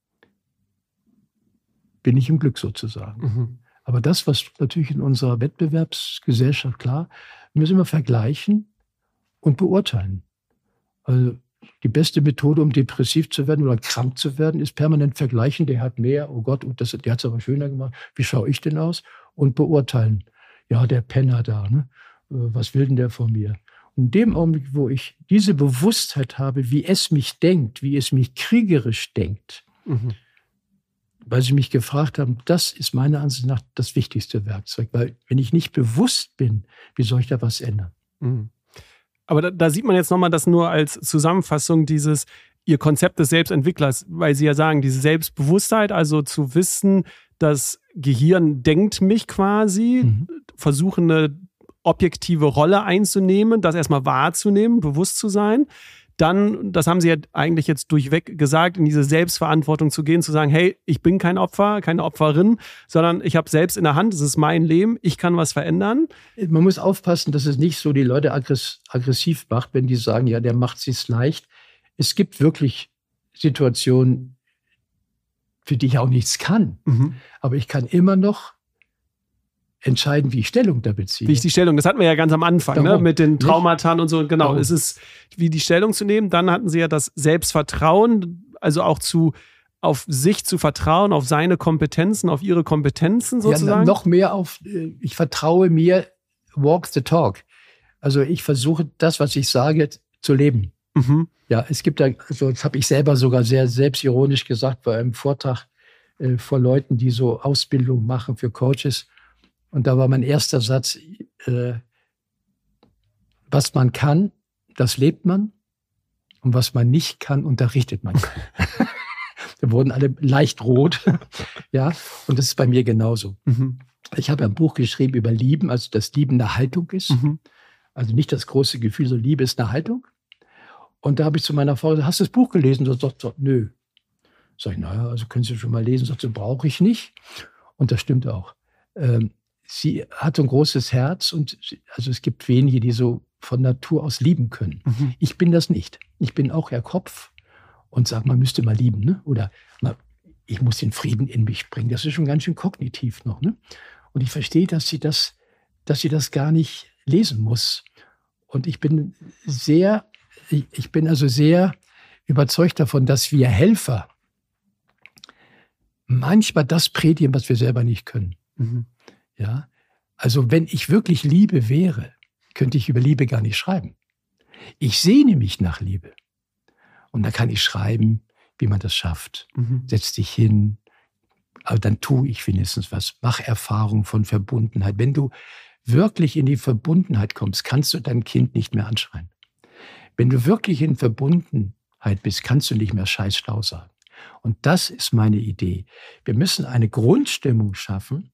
bin ich im Glück sozusagen. Mhm. Aber das, was natürlich in unserer Wettbewerbsgesellschaft, klar, wir müssen immer vergleichen und beurteilen. Also die beste Methode, um depressiv zu werden oder krank zu werden, ist permanent vergleichen. Der hat mehr, oh Gott, das, der hat es aber schöner gemacht. Wie schaue ich denn aus? Und beurteilen. Ja, der Penner da, ne? Was will denn der von mir? Und in dem Augenblick, wo ich diese Bewusstheit habe, wie es mich denkt, wie es mich kriegerisch denkt, mhm. weil sie mich gefragt haben, das ist meiner Ansicht nach das wichtigste Werkzeug. Weil wenn ich nicht bewusst bin, wie soll ich da was ändern? Mhm. Aber da, da sieht man jetzt nochmal das nur als Zusammenfassung dieses, Ihr Konzept des Selbstentwicklers, weil Sie ja sagen, diese Selbstbewusstheit, also zu wissen, das Gehirn denkt mich quasi, mhm. versuchen eine objektive Rolle einzunehmen, das erstmal wahrzunehmen, bewusst zu sein. Dann, das haben Sie ja eigentlich jetzt durchweg gesagt, in diese Selbstverantwortung zu gehen, zu sagen, hey, ich bin kein Opfer, keine Opferin, sondern ich habe selbst in der Hand, es ist mein Leben, ich kann was verändern. Man muss aufpassen, dass es nicht so die Leute aggress- aggressiv macht, wenn die sagen, ja, der macht es sich leicht. Es gibt wirklich Situationen, für die ich auch nichts kann. Mhm. Aber ich kann immer noch entscheiden, wie ich Stellung da beziehe. Wie ich die Stellung, das hatten wir ja ganz am Anfang, ne? Mit den Traumata und so. Genau, Darum. Es ist, wie die Stellung zu nehmen. Dann hatten Sie ja das Selbstvertrauen, also auch zu auf sich zu vertrauen, auf seine Kompetenzen, auf Ihre Kompetenzen sozusagen. Ja, noch mehr auf, ich vertraue mir, walk the talk. Also ich versuche, das, was ich sage, zu leben. Mhm. Ja, es gibt da, also das habe ich selber sogar sehr selbstironisch gesagt bei einem Vortrag äh, vor Leuten, die so Ausbildung machen für Coaches. Und da war mein erster Satz, äh, was man kann, das lebt man. Und was man nicht kann, unterrichtet man. Wir wurden alle leicht rot. Ja, und das ist bei mir genauso. Mhm. Ich habe ein Buch geschrieben über Lieben, also dass Lieben eine Haltung ist. Mhm. Also nicht das große Gefühl, so Liebe ist eine Haltung. Und da habe ich zu meiner Frau gesagt, hast du das Buch gelesen? Und sie sagt, so, nö. Sag ich, naja, also können Sie schon mal lesen. Sagt sie, brauche ich nicht. Und das stimmt auch. Ähm, sie hat so ein großes Herz und sie, also es gibt wenige, die so von Natur aus lieben können. Mhm. Ich bin das nicht. Ich bin auch eher Kopf und sage, man müsste mal lieben. Ne? Oder man, ich muss den Frieden in mich bringen. Das ist schon ganz schön kognitiv noch. Ne? Und ich verstehe, dass sie das, dass sie das gar nicht lesen muss. Und ich bin sehr, ich bin also sehr überzeugt davon, dass wir Helfer manchmal das predigen, was wir selber nicht können. Mhm. Ja, also wenn ich wirklich Liebe wäre, könnte ich über Liebe gar nicht schreiben. Ich sehne mich nach Liebe. Und da kann ich schreiben, wie man das schafft. Mhm. Setz dich hin, aber dann tue ich wenigstens was. Mach Erfahrung von Verbundenheit. Wenn du wirklich in die Verbundenheit kommst, kannst du dein Kind nicht mehr anschreien. Wenn du wirklich in Verbundenheit bist, kannst du nicht mehr scheiß schlau sagen. Und das ist meine Idee. Wir müssen eine Grundstimmung schaffen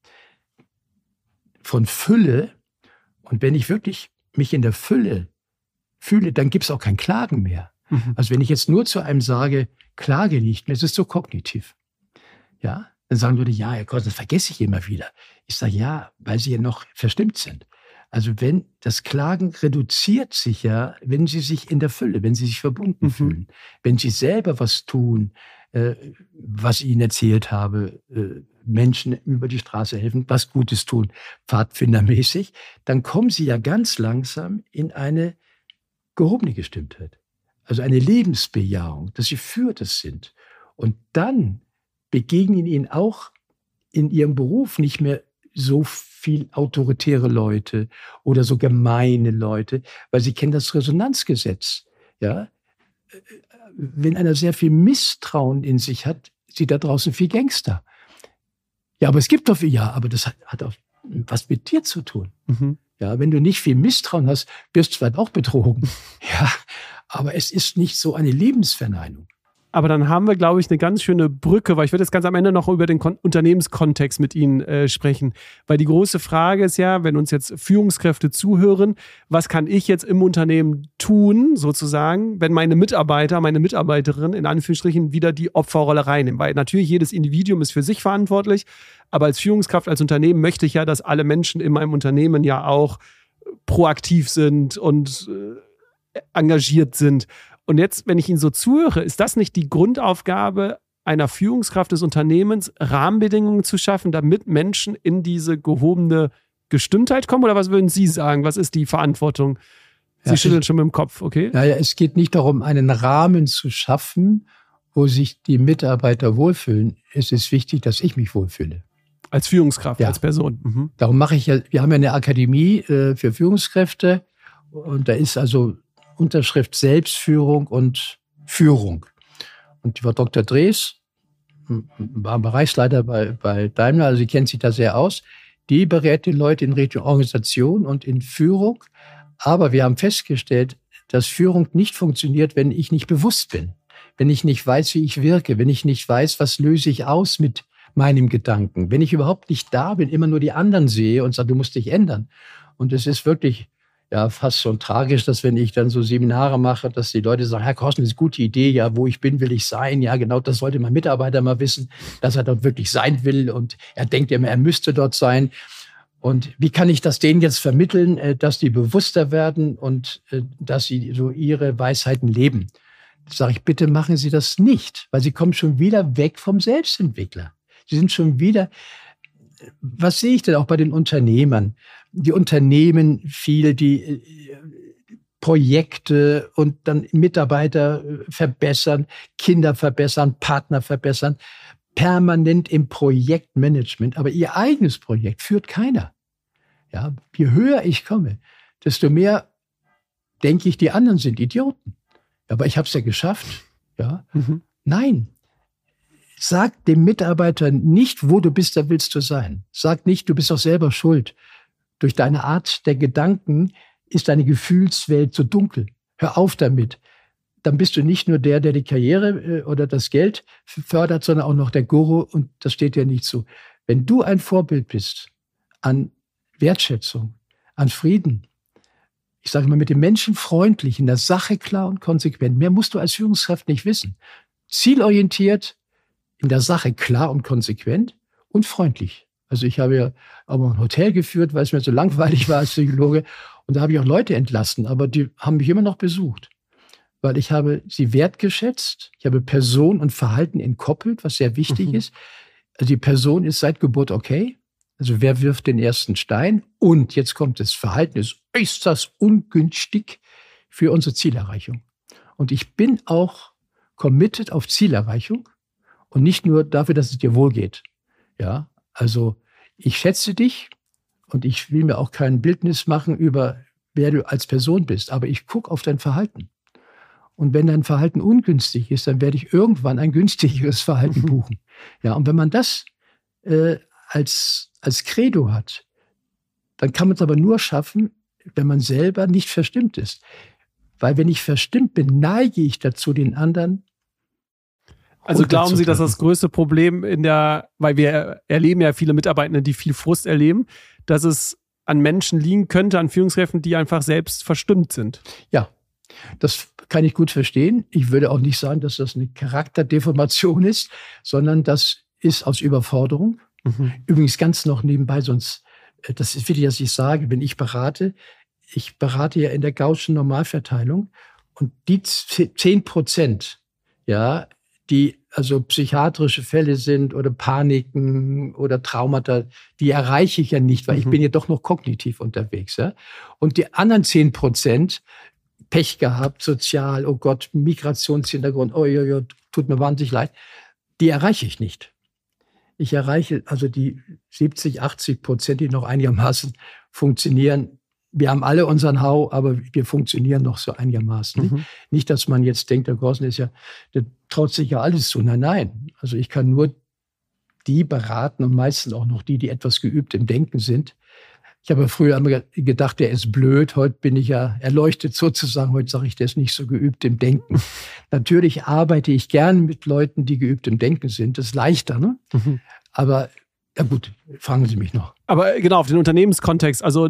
von Fülle. Und wenn ich wirklich mich in der Fülle fühle, dann gibt es auch kein Klagen mehr. Mhm. Also wenn ich jetzt nur zu einem sage, klage nicht mehr, es ist so kognitiv. Ja, dann sagen Leute, ja, Herr Gott, das vergesse ich immer wieder. Ich sage, ja, weil Sie ja noch verstimmt sind. Also wenn das Klagen reduziert sich ja, wenn Sie sich in der Fülle, wenn Sie sich verbunden mhm. fühlen, wenn Sie selber was tun, äh, was ich Ihnen erzählt habe, äh, Menschen über die Straße helfen, was Gutes tun, pfadfindermäßig, dann kommen Sie ja ganz langsam in eine gehobene Gestimmtheit. Also eine Lebensbejahung, dass Sie für das sind. Und dann begegnen Ihnen auch in Ihrem Beruf nicht mehr so viel autoritäre Leute oder so gemeine Leute, weil Sie kennen das Resonanzgesetz. Ja? Wenn einer sehr viel Misstrauen in sich hat, sieht da draußen viel Gangster. Ja, aber es gibt doch, ja, aber das hat, hat auch was mit dir zu tun. Mhm. Ja, wenn du nicht viel Misstrauen hast, wirst du vielleicht auch betrogen. Ja, aber es ist nicht so eine Lebensverneinung. Aber dann haben wir, glaube ich, eine ganz schöne Brücke, weil ich würde jetzt ganz am Ende noch über den Kon- Unternehmenskontext mit Ihnen äh, sprechen. Weil die große Frage ist ja, wenn uns jetzt Führungskräfte zuhören, was kann ich jetzt im Unternehmen tun, sozusagen, wenn meine Mitarbeiter, meine Mitarbeiterin in Anführungsstrichen wieder die Opferrolle reinnehmen? Weil natürlich jedes Individuum ist für sich verantwortlich, aber als Führungskraft, als Unternehmen möchte ich ja, dass alle Menschen in meinem Unternehmen ja auch proaktiv sind und äh, engagiert sind. Und jetzt, wenn ich Ihnen so zuhöre, ist das nicht die Grundaufgabe einer Führungskraft des Unternehmens, Rahmenbedingungen zu schaffen, damit Menschen in diese gehobene Gestimmtheit kommen? Oder was würden Sie sagen? Was ist die Verantwortung? Sie ja, schütteln schon mit dem Kopf, okay? Naja, es geht nicht darum, einen Rahmen zu schaffen, wo sich die Mitarbeiter wohlfühlen. Es ist wichtig, dass ich mich wohlfühle. Als Führungskraft, ja. Als Person. Mhm. Darum mache ich ja, wir haben ja eine Akademie äh, für Führungskräfte und da ist also Unterschrift Selbstführung und Führung. Und die Frau Doktor Drees, war Bereichsleiter bei, bei Daimler, also sie kennt sich da sehr aus, die berät die Leute in Richtung Organisation und in Führung. Aber wir haben festgestellt, dass Führung nicht funktioniert, wenn ich nicht bewusst bin, wenn ich nicht weiß, wie ich wirke, wenn ich nicht weiß, was löse ich aus mit meinem Gedanken, wenn ich überhaupt nicht da bin, immer nur die anderen sehe und sage, du musst dich ändern. Und es ist wirklich ja fast schon tragisch, dass wenn ich dann so Seminare mache, dass die Leute sagen, Herr Korsten, das ist eine gute Idee, ja, wo ich bin, will ich sein. Ja, genau, das sollte mein Mitarbeiter mal wissen, dass er dort wirklich sein will und er denkt immer, er müsste dort sein. Und wie kann ich das denen jetzt vermitteln, dass die bewusster werden und dass sie so ihre Weisheiten leben? Da sage ich, bitte machen Sie das nicht, weil Sie kommen schon wieder weg vom Selbstentwickler. Sie sind schon wieder, was sehe ich denn auch bei den Unternehmern? Die Unternehmen viel, die Projekte und dann Mitarbeiter verbessern, Kinder verbessern, Partner verbessern, permanent im Projektmanagement. Aber ihr eigenes Projekt führt keiner. Ja, je höher ich komme, desto mehr denke ich, die anderen sind Idioten. Aber ich habe es ja geschafft. Ja, mhm. Nein. Sag dem Mitarbeiter nicht, wo du bist, da willst du sein. Sag nicht, du bist doch selber schuld. Durch deine Art der Gedanken ist deine Gefühlswelt so dunkel. Hör auf damit. dann bist du nicht nur der, der die Karriere oder das Geld fördert, sondern auch noch der Guru und das steht dir nicht zu. Wenn du ein Vorbild bist an Wertschätzung, an Frieden, ich sage mal mit dem Menschen freundlich, in der Sache klar und konsequent, mehr musst du als Führungskraft nicht wissen. Zielorientiert, in der Sache klar und konsequent und freundlich. Also ich habe ja auch mal ein Hotel geführt, weil es mir so langweilig war als Psychologe und da habe ich auch Leute entlassen, aber die haben mich immer noch besucht. Weil ich habe sie wertgeschätzt, ich habe Person und Verhalten entkoppelt, was sehr wichtig mhm. ist. Also die Person ist seit Geburt okay. Also wer wirft den ersten Stein? Und jetzt kommt das Verhalten, ist äußerst ungünstig für unsere Zielerreichung. Und ich bin auch committed auf Zielerreichung und nicht nur dafür, dass es dir wohlgeht. Ja, also ich schätze dich und ich will mir auch kein Bildnis machen über, wer du als Person bist, aber ich gucke auf dein Verhalten. Und wenn dein Verhalten ungünstig ist, dann werde ich irgendwann ein günstigeres Verhalten buchen. Ja, und wenn man das äh, als, als Credo hat, dann kann man es aber nur schaffen, wenn man selber nicht verstimmt ist. Weil wenn ich verstimmt bin, neige ich dazu, den anderen. Also glauben Sie, dass das größte Problem in der, weil wir erleben ja viele Mitarbeitende, die viel Frust erleben, dass es an Menschen liegen könnte, an Führungskräften, die einfach selbst verstimmt sind? Ja. Das kann ich gut verstehen. Ich würde auch nicht sagen, dass das eine Charakterdeformation ist, sondern das ist aus Überforderung. Mhm. Übrigens ganz noch nebenbei, sonst, das ist wichtig, dass ich sage, wenn ich berate, ich berate ja in der Gaußschen Normalverteilung und die zehn Prozent, ja, die also psychiatrische Fälle sind oder Paniken oder Traumata, die erreiche ich ja nicht, weil mhm. ich bin ja doch noch kognitiv unterwegs. Ja? Und die anderen zehn Prozent, Pech gehabt, sozial, oh Gott, Migrationshintergrund, oh, oh, oh, tut mir wahnsinnig leid, die erreiche ich nicht. Ich erreiche also die siebzig, achtzig Prozent, die noch einigermaßen funktionieren. Wir haben alle unseren Hau, aber wir funktionieren noch so einigermaßen. Mhm. Nicht? Nicht, dass man jetzt denkt, der Gorsen ist ja, der traut sich ja alles zu. Nein, nein. Also ich kann nur die beraten und meistens auch noch die, die etwas geübt im Denken sind. Ich habe früher immer gedacht, der ist blöd. Heute bin ich ja erleuchtet sozusagen. Heute sage ich, der ist nicht so geübt im Denken. Natürlich arbeite ich gern mit Leuten, die geübt im Denken sind. Das ist leichter, ne? Mhm. Aber, ja gut, fragen Sie mich noch. Aber genau, auf den Unternehmenskontext. Also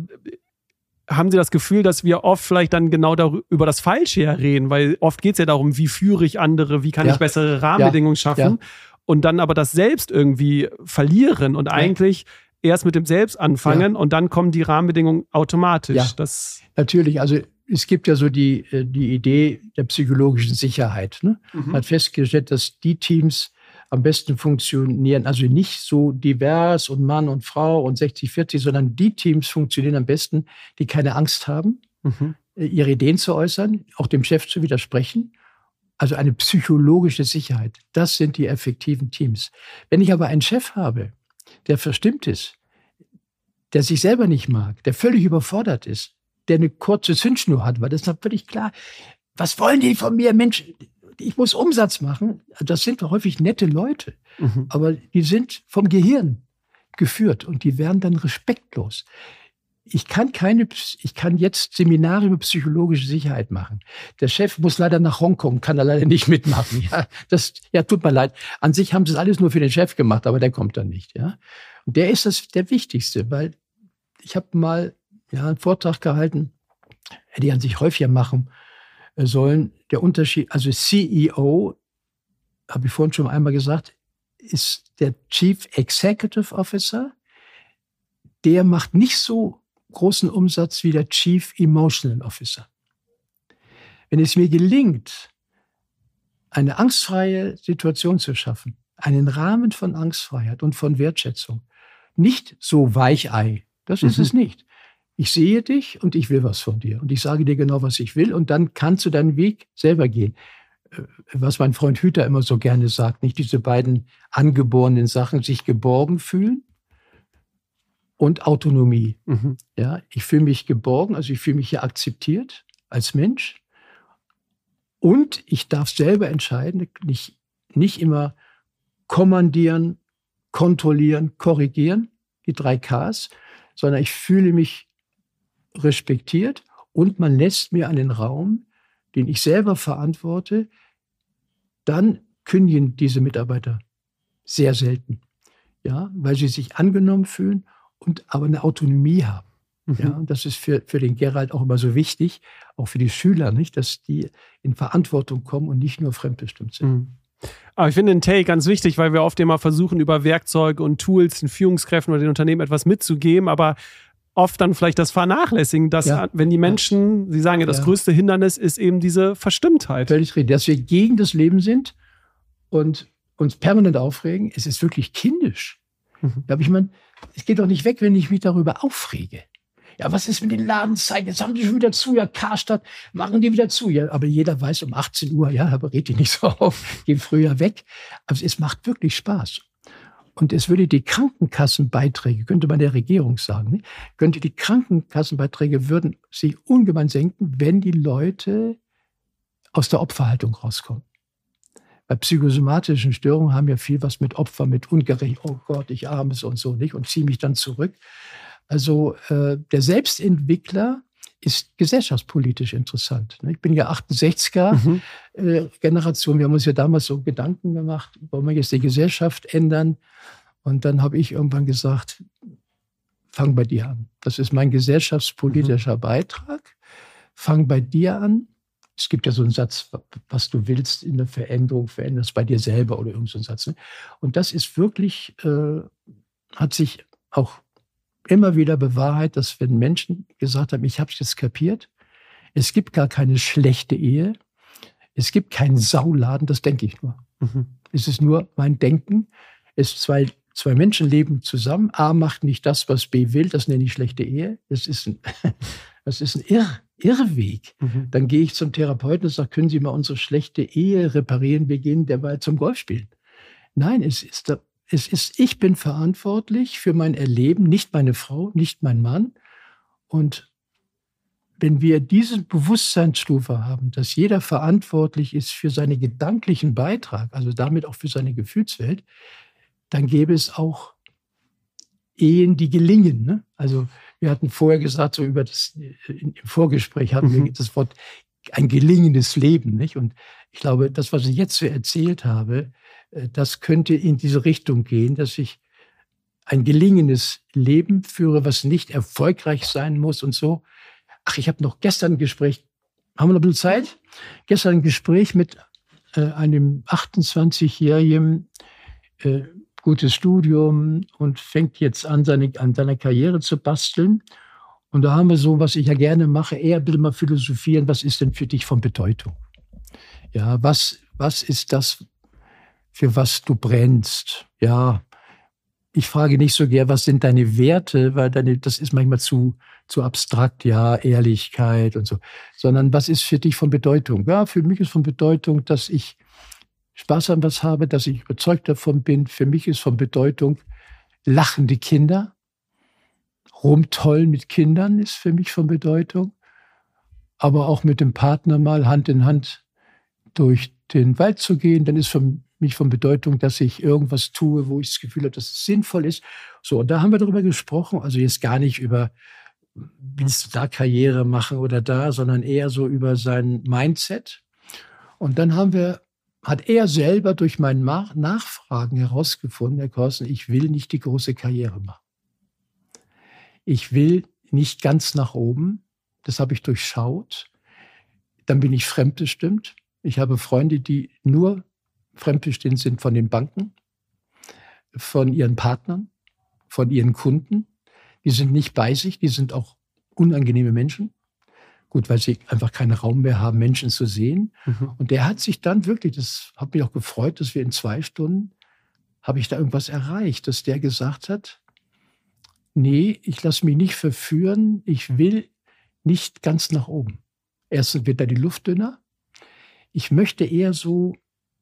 haben Sie das Gefühl, dass wir oft vielleicht dann genau darüber, über das Falsche her reden? Weil oft geht es ja darum, wie führe ich andere, wie kann ja. ich bessere Rahmenbedingungen ja. schaffen? Ja. Und dann aber das Selbst irgendwie verlieren und ja. eigentlich erst mit dem Selbst anfangen ja. und dann kommen die Rahmenbedingungen automatisch. Ja, das natürlich. Also es gibt ja so die, die Idee der psychologischen Sicherheit. Ne? Mhm. Man hat festgestellt, dass die Teams am besten funktionieren, also nicht so divers und Mann und Frau und sechzig vierzig, sondern die Teams funktionieren am besten, die keine Angst haben, mhm. ihre Ideen zu äußern, auch dem Chef zu widersprechen. Also eine psychologische Sicherheit. Das sind die effektiven Teams. Wenn ich aber einen Chef habe, der verstimmt ist, der sich selber nicht mag, der völlig überfordert ist, der eine kurze Zündschnur hat, weil das ist doch völlig klar. Was wollen die von mir? Mensch, ich muss Umsatz machen. Das sind häufig nette Leute, mhm. aber die sind vom Gehirn geführt und die werden dann respektlos. Ich kann keine, ich kann jetzt Seminare über psychologische Sicherheit machen. Der Chef muss leider nach Hongkong, kann da leider nicht mitmachen. Ja, das, ja, tut mir leid. An sich haben sie es alles nur für den Chef gemacht, aber der kommt dann nicht. Ja, und der ist das der Wichtigste, weil ich habe mal ja einen Vortrag gehalten, hätte ich an sich häufiger machen sollen. Der Unterschied, also C E O, habe ich vorhin schon einmal gesagt, ist der Chief Executive Officer. Der macht nicht so großen Umsatz wie der Chief Emotional Officer. Wenn es mir gelingt, eine angstfreie Situation zu schaffen, einen Rahmen von Angstfreiheit und von Wertschätzung, nicht so Weichei, das mhm. ist es nicht. Ich sehe dich und ich will was von dir und ich sage dir genau, was ich will und dann kannst du deinen Weg selber gehen. Was mein Freund Hüter immer so gerne sagt, nicht diese beiden angeborenen Sachen, sich geborgen fühlen und Autonomie. Mhm. Ja, ich fühle mich geborgen, also ich fühle mich hier akzeptiert als Mensch und ich darf selber entscheiden, nicht, nicht immer kommandieren, kontrollieren, korrigieren, die drei Ks, sondern ich fühle mich respektiert und man lässt mir einen Raum, den ich selber verantworte, dann kündigen diese Mitarbeiter sehr selten. Ja, weil sie sich angenommen fühlen und aber eine Autonomie haben. Mhm. Ja, und das ist für, für den Gerald auch immer so wichtig, auch für die Schüler, nicht, dass die in Verantwortung kommen und nicht nur fremdbestimmt sind. Mhm. Aber ich finde den Take ganz wichtig, weil wir oft immer versuchen, über Werkzeuge und Tools den Führungskräften oder den Unternehmen etwas mitzugeben, aber oft dann vielleicht das Vernachlässigen, dass ja. wenn die Menschen, Sie sagen ja, das ja. größte Hindernis ist eben diese Verstimmtheit. Völlig richtig, dass wir gegen das Leben sind und uns permanent aufregen. Es ist wirklich kindisch. Mhm. Aber ich meine, es geht doch nicht weg, wenn ich mich darüber aufrege. Ja, was ist mit den Ladenzeiten? Jetzt haben die schon wieder zu, ja, Karstadt, machen die wieder zu. Ja, aber jeder weiß um achtzehn Uhr, ja, aber red dich nicht so auf, geh früher weg. Aber es macht wirklich Spaß. Und es würde die Krankenkassenbeiträge, könnte man der Regierung sagen, ne? könnte die Krankenkassenbeiträge würden sich ungemein senken, wenn die Leute aus der Opferhaltung rauskommen. Bei psychosomatischen Störungen haben ja viel was mit Opfer, mit ungerecht, oh Gott, ich armes und so, nicht, und ziehe mich dann zurück. Also äh, der Selbstentwickler ist gesellschaftspolitisch interessant. Ich bin ja achtundsechziger mhm. äh, Generation. Wir haben uns ja damals so Gedanken gemacht, wollen wir jetzt die Gesellschaft ändern? Und dann habe ich irgendwann gesagt, fang bei dir an. Das ist mein gesellschaftspolitischer mhm. Beitrag. Fang bei dir an. Es gibt ja so einen Satz, was du willst in der Veränderung, veränderst bei dir selber oder irgend so einen Satz. Und das ist wirklich, äh, hat sich auch immer wieder bewahrheitet, dass wenn Menschen gesagt haben, ich habe es jetzt kapiert, es gibt gar keine schlechte Ehe, es gibt keinen Sauladen, das denke ich nur. Mhm. Es ist nur mein Denken. Es zwei, zwei Menschen leben zusammen, A macht nicht das, was B will, das nenne ich schlechte Ehe. Das ist ein, das ist ein Irr, Irrweg. Mhm. Dann gehe ich zum Therapeuten und sage, können Sie mal unsere schlechte Ehe reparieren, wir gehen derweil zum Golfspielen. Nein, es ist da, Es ist, ich bin verantwortlich für mein Erleben, nicht meine Frau, nicht mein Mann. Und wenn wir diese Bewusstseinsstufe haben, dass jeder verantwortlich ist für seinen gedanklichen Beitrag, also damit auch für seine Gefühlswelt, dann gäbe es auch Ehen, die gelingen. Ne? Also wir hatten vorher gesagt, so über das, im Vorgespräch hatten mhm. wir das Wort ein gelingendes Leben. Nicht? Und ich glaube, das, was ich jetzt so erzählt habe, das könnte in diese Richtung gehen, dass ich ein gelingendes Leben führe, was nicht erfolgreich sein muss und so. Ach, ich habe noch gestern ein Gespräch, haben wir noch ein bisschen Zeit? Gestern ein Gespräch mit äh, einem achtundzwanzigjährigen, äh, gutes Studium und fängt jetzt an, seine, an seiner Karriere zu basteln. Und da haben wir so, was ich ja gerne mache, eher ein bisschen mal philosophieren, was ist denn für dich von Bedeutung? Ja, was, was ist das, für was du brennst? Ja, ich frage nicht so gern, was sind deine Werte, weil deine, das ist manchmal zu, zu abstrakt, ja, Ehrlichkeit und so, sondern was ist für dich von Bedeutung? Ja, für mich ist von Bedeutung, dass ich Spaß an was habe, dass ich überzeugt davon bin. Für mich ist von Bedeutung lachende Kinder, rumtollen mit Kindern ist für mich von Bedeutung, aber auch mit dem Partner mal Hand in Hand durch den Wald zu gehen, dann ist für mich von Bedeutung, dass ich irgendwas tue, wo ich das Gefühl habe, dass es sinnvoll ist. So, und da haben wir darüber gesprochen, also jetzt gar nicht über, willst du da Karriere machen oder da, sondern eher so über sein Mindset. Und dann haben wir, hat er selber durch mein Nachfragen herausgefunden, Herr Korsten, ich will nicht die große Karriere machen. Ich will nicht ganz nach oben, das habe ich durchschaut. Dann bin ich fremdbestimmt. Ich habe Freunde, die nur fremdbestimmt sind von den Banken, von ihren Partnern, von ihren Kunden. Die sind nicht bei sich, die sind auch unangenehme Menschen. Gut, weil sie einfach keinen Raum mehr haben, Menschen zu sehen. Mhm. Und der hat sich dann wirklich, das hat mich auch gefreut, dass wir in zwei Stunden, habe ich da irgendwas erreicht, dass der gesagt hat, nee, ich lasse mich nicht verführen, ich will nicht ganz nach oben. Erstens wird da die Luft dünner. Ich möchte eher so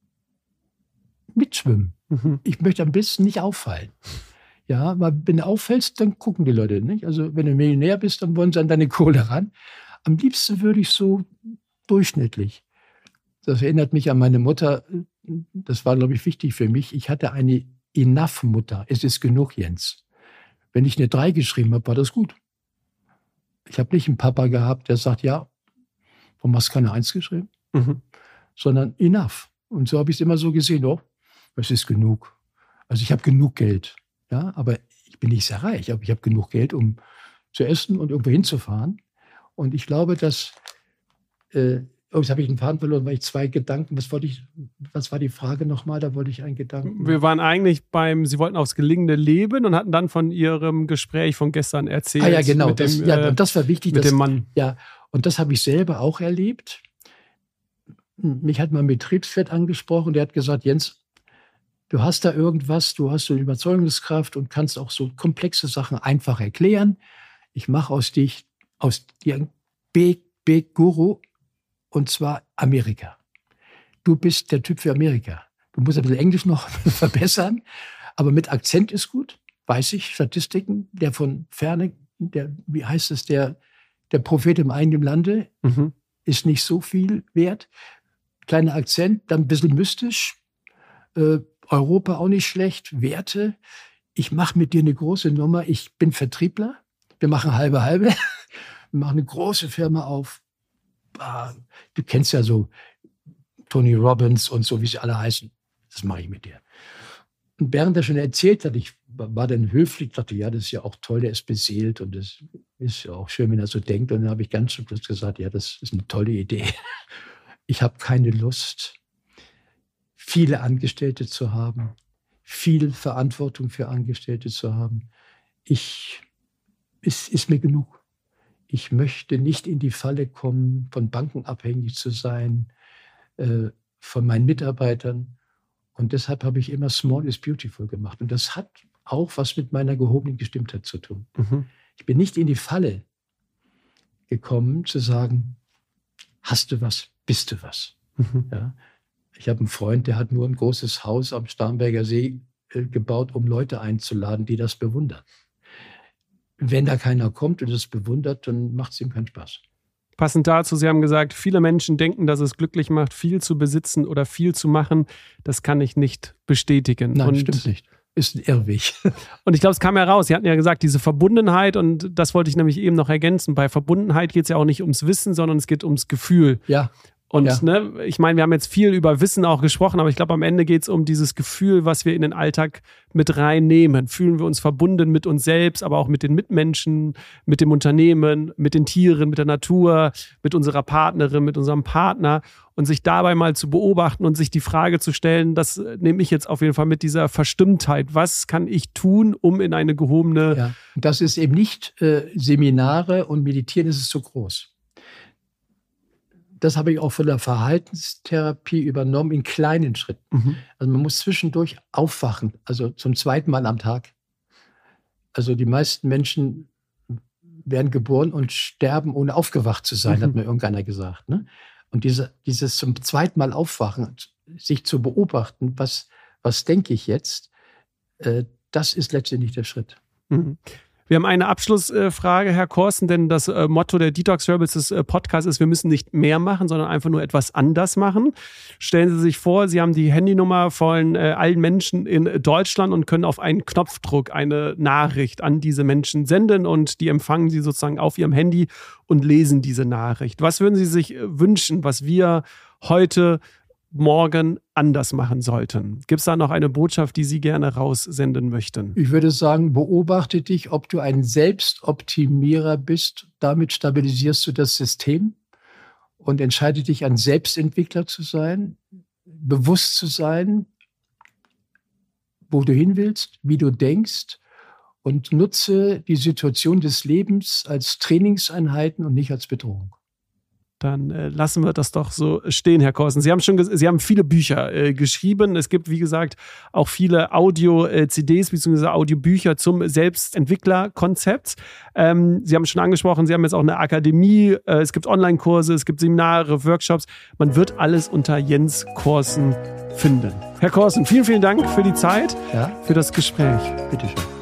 mitschwimmen. Mhm. Ich möchte am besten nicht auffallen. Ja, weil wenn du auffällst, dann gucken die Leute nicht. Also wenn du Millionär bist, dann wollen sie an deine Kohle ran. Am liebsten würde ich so durchschnittlich. Das erinnert mich an meine Mutter. Das war, glaube ich, wichtig für mich. Ich hatte eine Enough-Mutter. Es ist genug, Jens. Wenn ich eine drei geschrieben habe, war das gut. Ich habe nicht einen Papa gehabt, der sagt, ja, Warum hast du keine Eins geschrieben? Mhm. Sondern enough. Und so habe ich es immer so gesehen, oh, es ist genug. Also ich habe genug Geld, ja, aber ich bin nicht sehr reich, aber ich habe genug Geld, um zu essen und irgendwo hinzufahren. Und ich glaube, dass, äh, oh, jetzt habe ich einen Faden verloren, weil ich zwei Gedanken, was wollte ich, was war die Frage nochmal? Da wollte ich einen Gedanken. Wir waren eigentlich beim, Sie wollten aufs gelingende Leben und hatten dann von Ihrem Gespräch von gestern erzählt. Ah ja, genau, mit das, dem, ja, äh, das war wichtig. Mit dass, dem Mann. Ja, und das habe ich selber auch erlebt. Mich hat mein Betriebswirt angesprochen, der hat gesagt, Jens, du hast da irgendwas, du hast so eine Überzeugungskraft und kannst auch so komplexe Sachen einfach erklären. Ich mache aus dich, aus dir einen Big, Big Guru, und zwar Amerika. Du bist der Typ für Amerika. Du musst ein bisschen Englisch noch verbessern, aber mit Akzent ist gut, weiß ich, Statistiken, der von Ferne, der, wie heißt es, der, der Prophet im eigenen Lande, Mhm. ist nicht so viel wert. Kleiner Akzent, dann ein bisschen mystisch. Äh, Europa auch nicht schlecht. Werte. Ich mache mit dir eine große Nummer. Ich bin Vertriebler. Wir machen halbe halbe. Wir machen eine große Firma auf. Ah, du kennst ja so Tony Robbins und so, wie sie alle heißen. Das mache ich mit dir. Und während er schon erzählt hat, ich war dann höflich, dachte, ja, das ist ja auch toll, der ist beseelt und das ist ja auch schön, wenn er so denkt. Und dann habe ich ganz zum Schluss gesagt, ja, das ist eine tolle Idee. Ich habe keine Lust, viele Angestellte zu haben, viel Verantwortung für Angestellte zu haben. Ich, es ist mir genug. Ich möchte nicht in die Falle kommen, von Banken abhängig zu sein, äh, von meinen Mitarbeitern. Und deshalb habe ich immer Small is Beautiful gemacht. Und das hat auch was mit meiner gehobenen Gestimmtheit zu tun. Mhm. Ich bin nicht in die Falle gekommen, zu sagen, hast du was, bist du was. Mhm. Ja? Ich habe einen Freund, der hat nur ein großes Haus am Starnberger See äh, gebaut, um Leute einzuladen, die das bewundern. Wenn da keiner kommt und das bewundert, dann macht es ihm keinen Spaß. Passend dazu, Sie haben gesagt, viele Menschen denken, dass es glücklich macht, viel zu besitzen oder viel zu machen. Das kann ich nicht bestätigen. Nein, und, stimmt nicht. Ist ein Irrweg. Und ich glaube, es kam heraus. Sie hatten ja gesagt, diese Verbundenheit, und das wollte ich nämlich eben noch ergänzen. Bei Verbundenheit geht es ja auch nicht ums Wissen, sondern es geht ums Gefühl. Ja. Und Ja. ne, ich meine, wir haben jetzt viel über Wissen auch gesprochen, aber ich glaube, am Ende geht es um dieses Gefühl, was wir in den Alltag mit reinnehmen. Fühlen wir uns verbunden mit uns selbst, aber auch mit den Mitmenschen, mit dem Unternehmen, mit den Tieren, mit der Natur, mit unserer Partnerin, mit unserem Partner, und sich dabei mal zu beobachten und sich die Frage zu stellen, das nehme ich jetzt auf jeden Fall mit dieser Verstimmtheit. Was kann ich tun, um in eine gehobene... Ja. Das ist eben nicht äh, Seminare und Meditieren, ist es zu groß. Das habe ich auch von der Verhaltenstherapie übernommen in kleinen Schritten. Mhm. Also man muss zwischendurch aufwachen, also zum zweiten Mal am Tag. Also die meisten Menschen werden geboren und sterben, ohne aufgewacht zu sein, Mhm. hat mir irgendeiner gesagt. Ne? Und diese, dieses zum zweiten Mal aufwachen, sich zu beobachten, was, was denke ich jetzt, äh, das ist letztendlich der Schritt. Mhm. Wir haben eine Abschlussfrage, Herr Korsten, denn das äh, Motto der Detox Rebels des äh, Podcasts ist, wir müssen nicht mehr machen, sondern einfach nur etwas anders machen. Stellen Sie sich vor, Sie haben die Handynummer von äh, allen Menschen in Deutschland und können auf einen Knopfdruck eine Nachricht an diese Menschen senden, und die empfangen Sie sozusagen auf Ihrem Handy und lesen diese Nachricht. Was würden Sie sich äh, wünschen, was wir heute, morgen anders machen sollten? Gibt es da noch eine Botschaft, die Sie gerne raussenden möchten? Ich würde sagen, beobachte dich, ob du ein Selbstoptimierer bist. Damit stabilisierst du das System, und entscheide dich, ein Selbstentwickler zu sein, bewusst zu sein, wo du hin willst, wie du denkst, und nutze die Situation des Lebens als Trainingseinheiten und nicht als Bedrohung. Dann äh, lassen wir das doch so stehen, Herr Korsten. Sie haben schon, Sie haben viele Bücher äh, geschrieben. Es gibt, wie gesagt, auch viele Audio-C Ds bzw. Audiobücher zum Selbstentwicklerkonzept. Ähm, Sie haben schon angesprochen, Sie haben jetzt auch eine Akademie. Äh, es gibt Online-Kurse, es gibt Seminare, Workshops. Man wird alles unter Jens Korsten finden. Herr Korsten, vielen, vielen Dank für die Zeit, Ja? für das Gespräch. Bitteschön.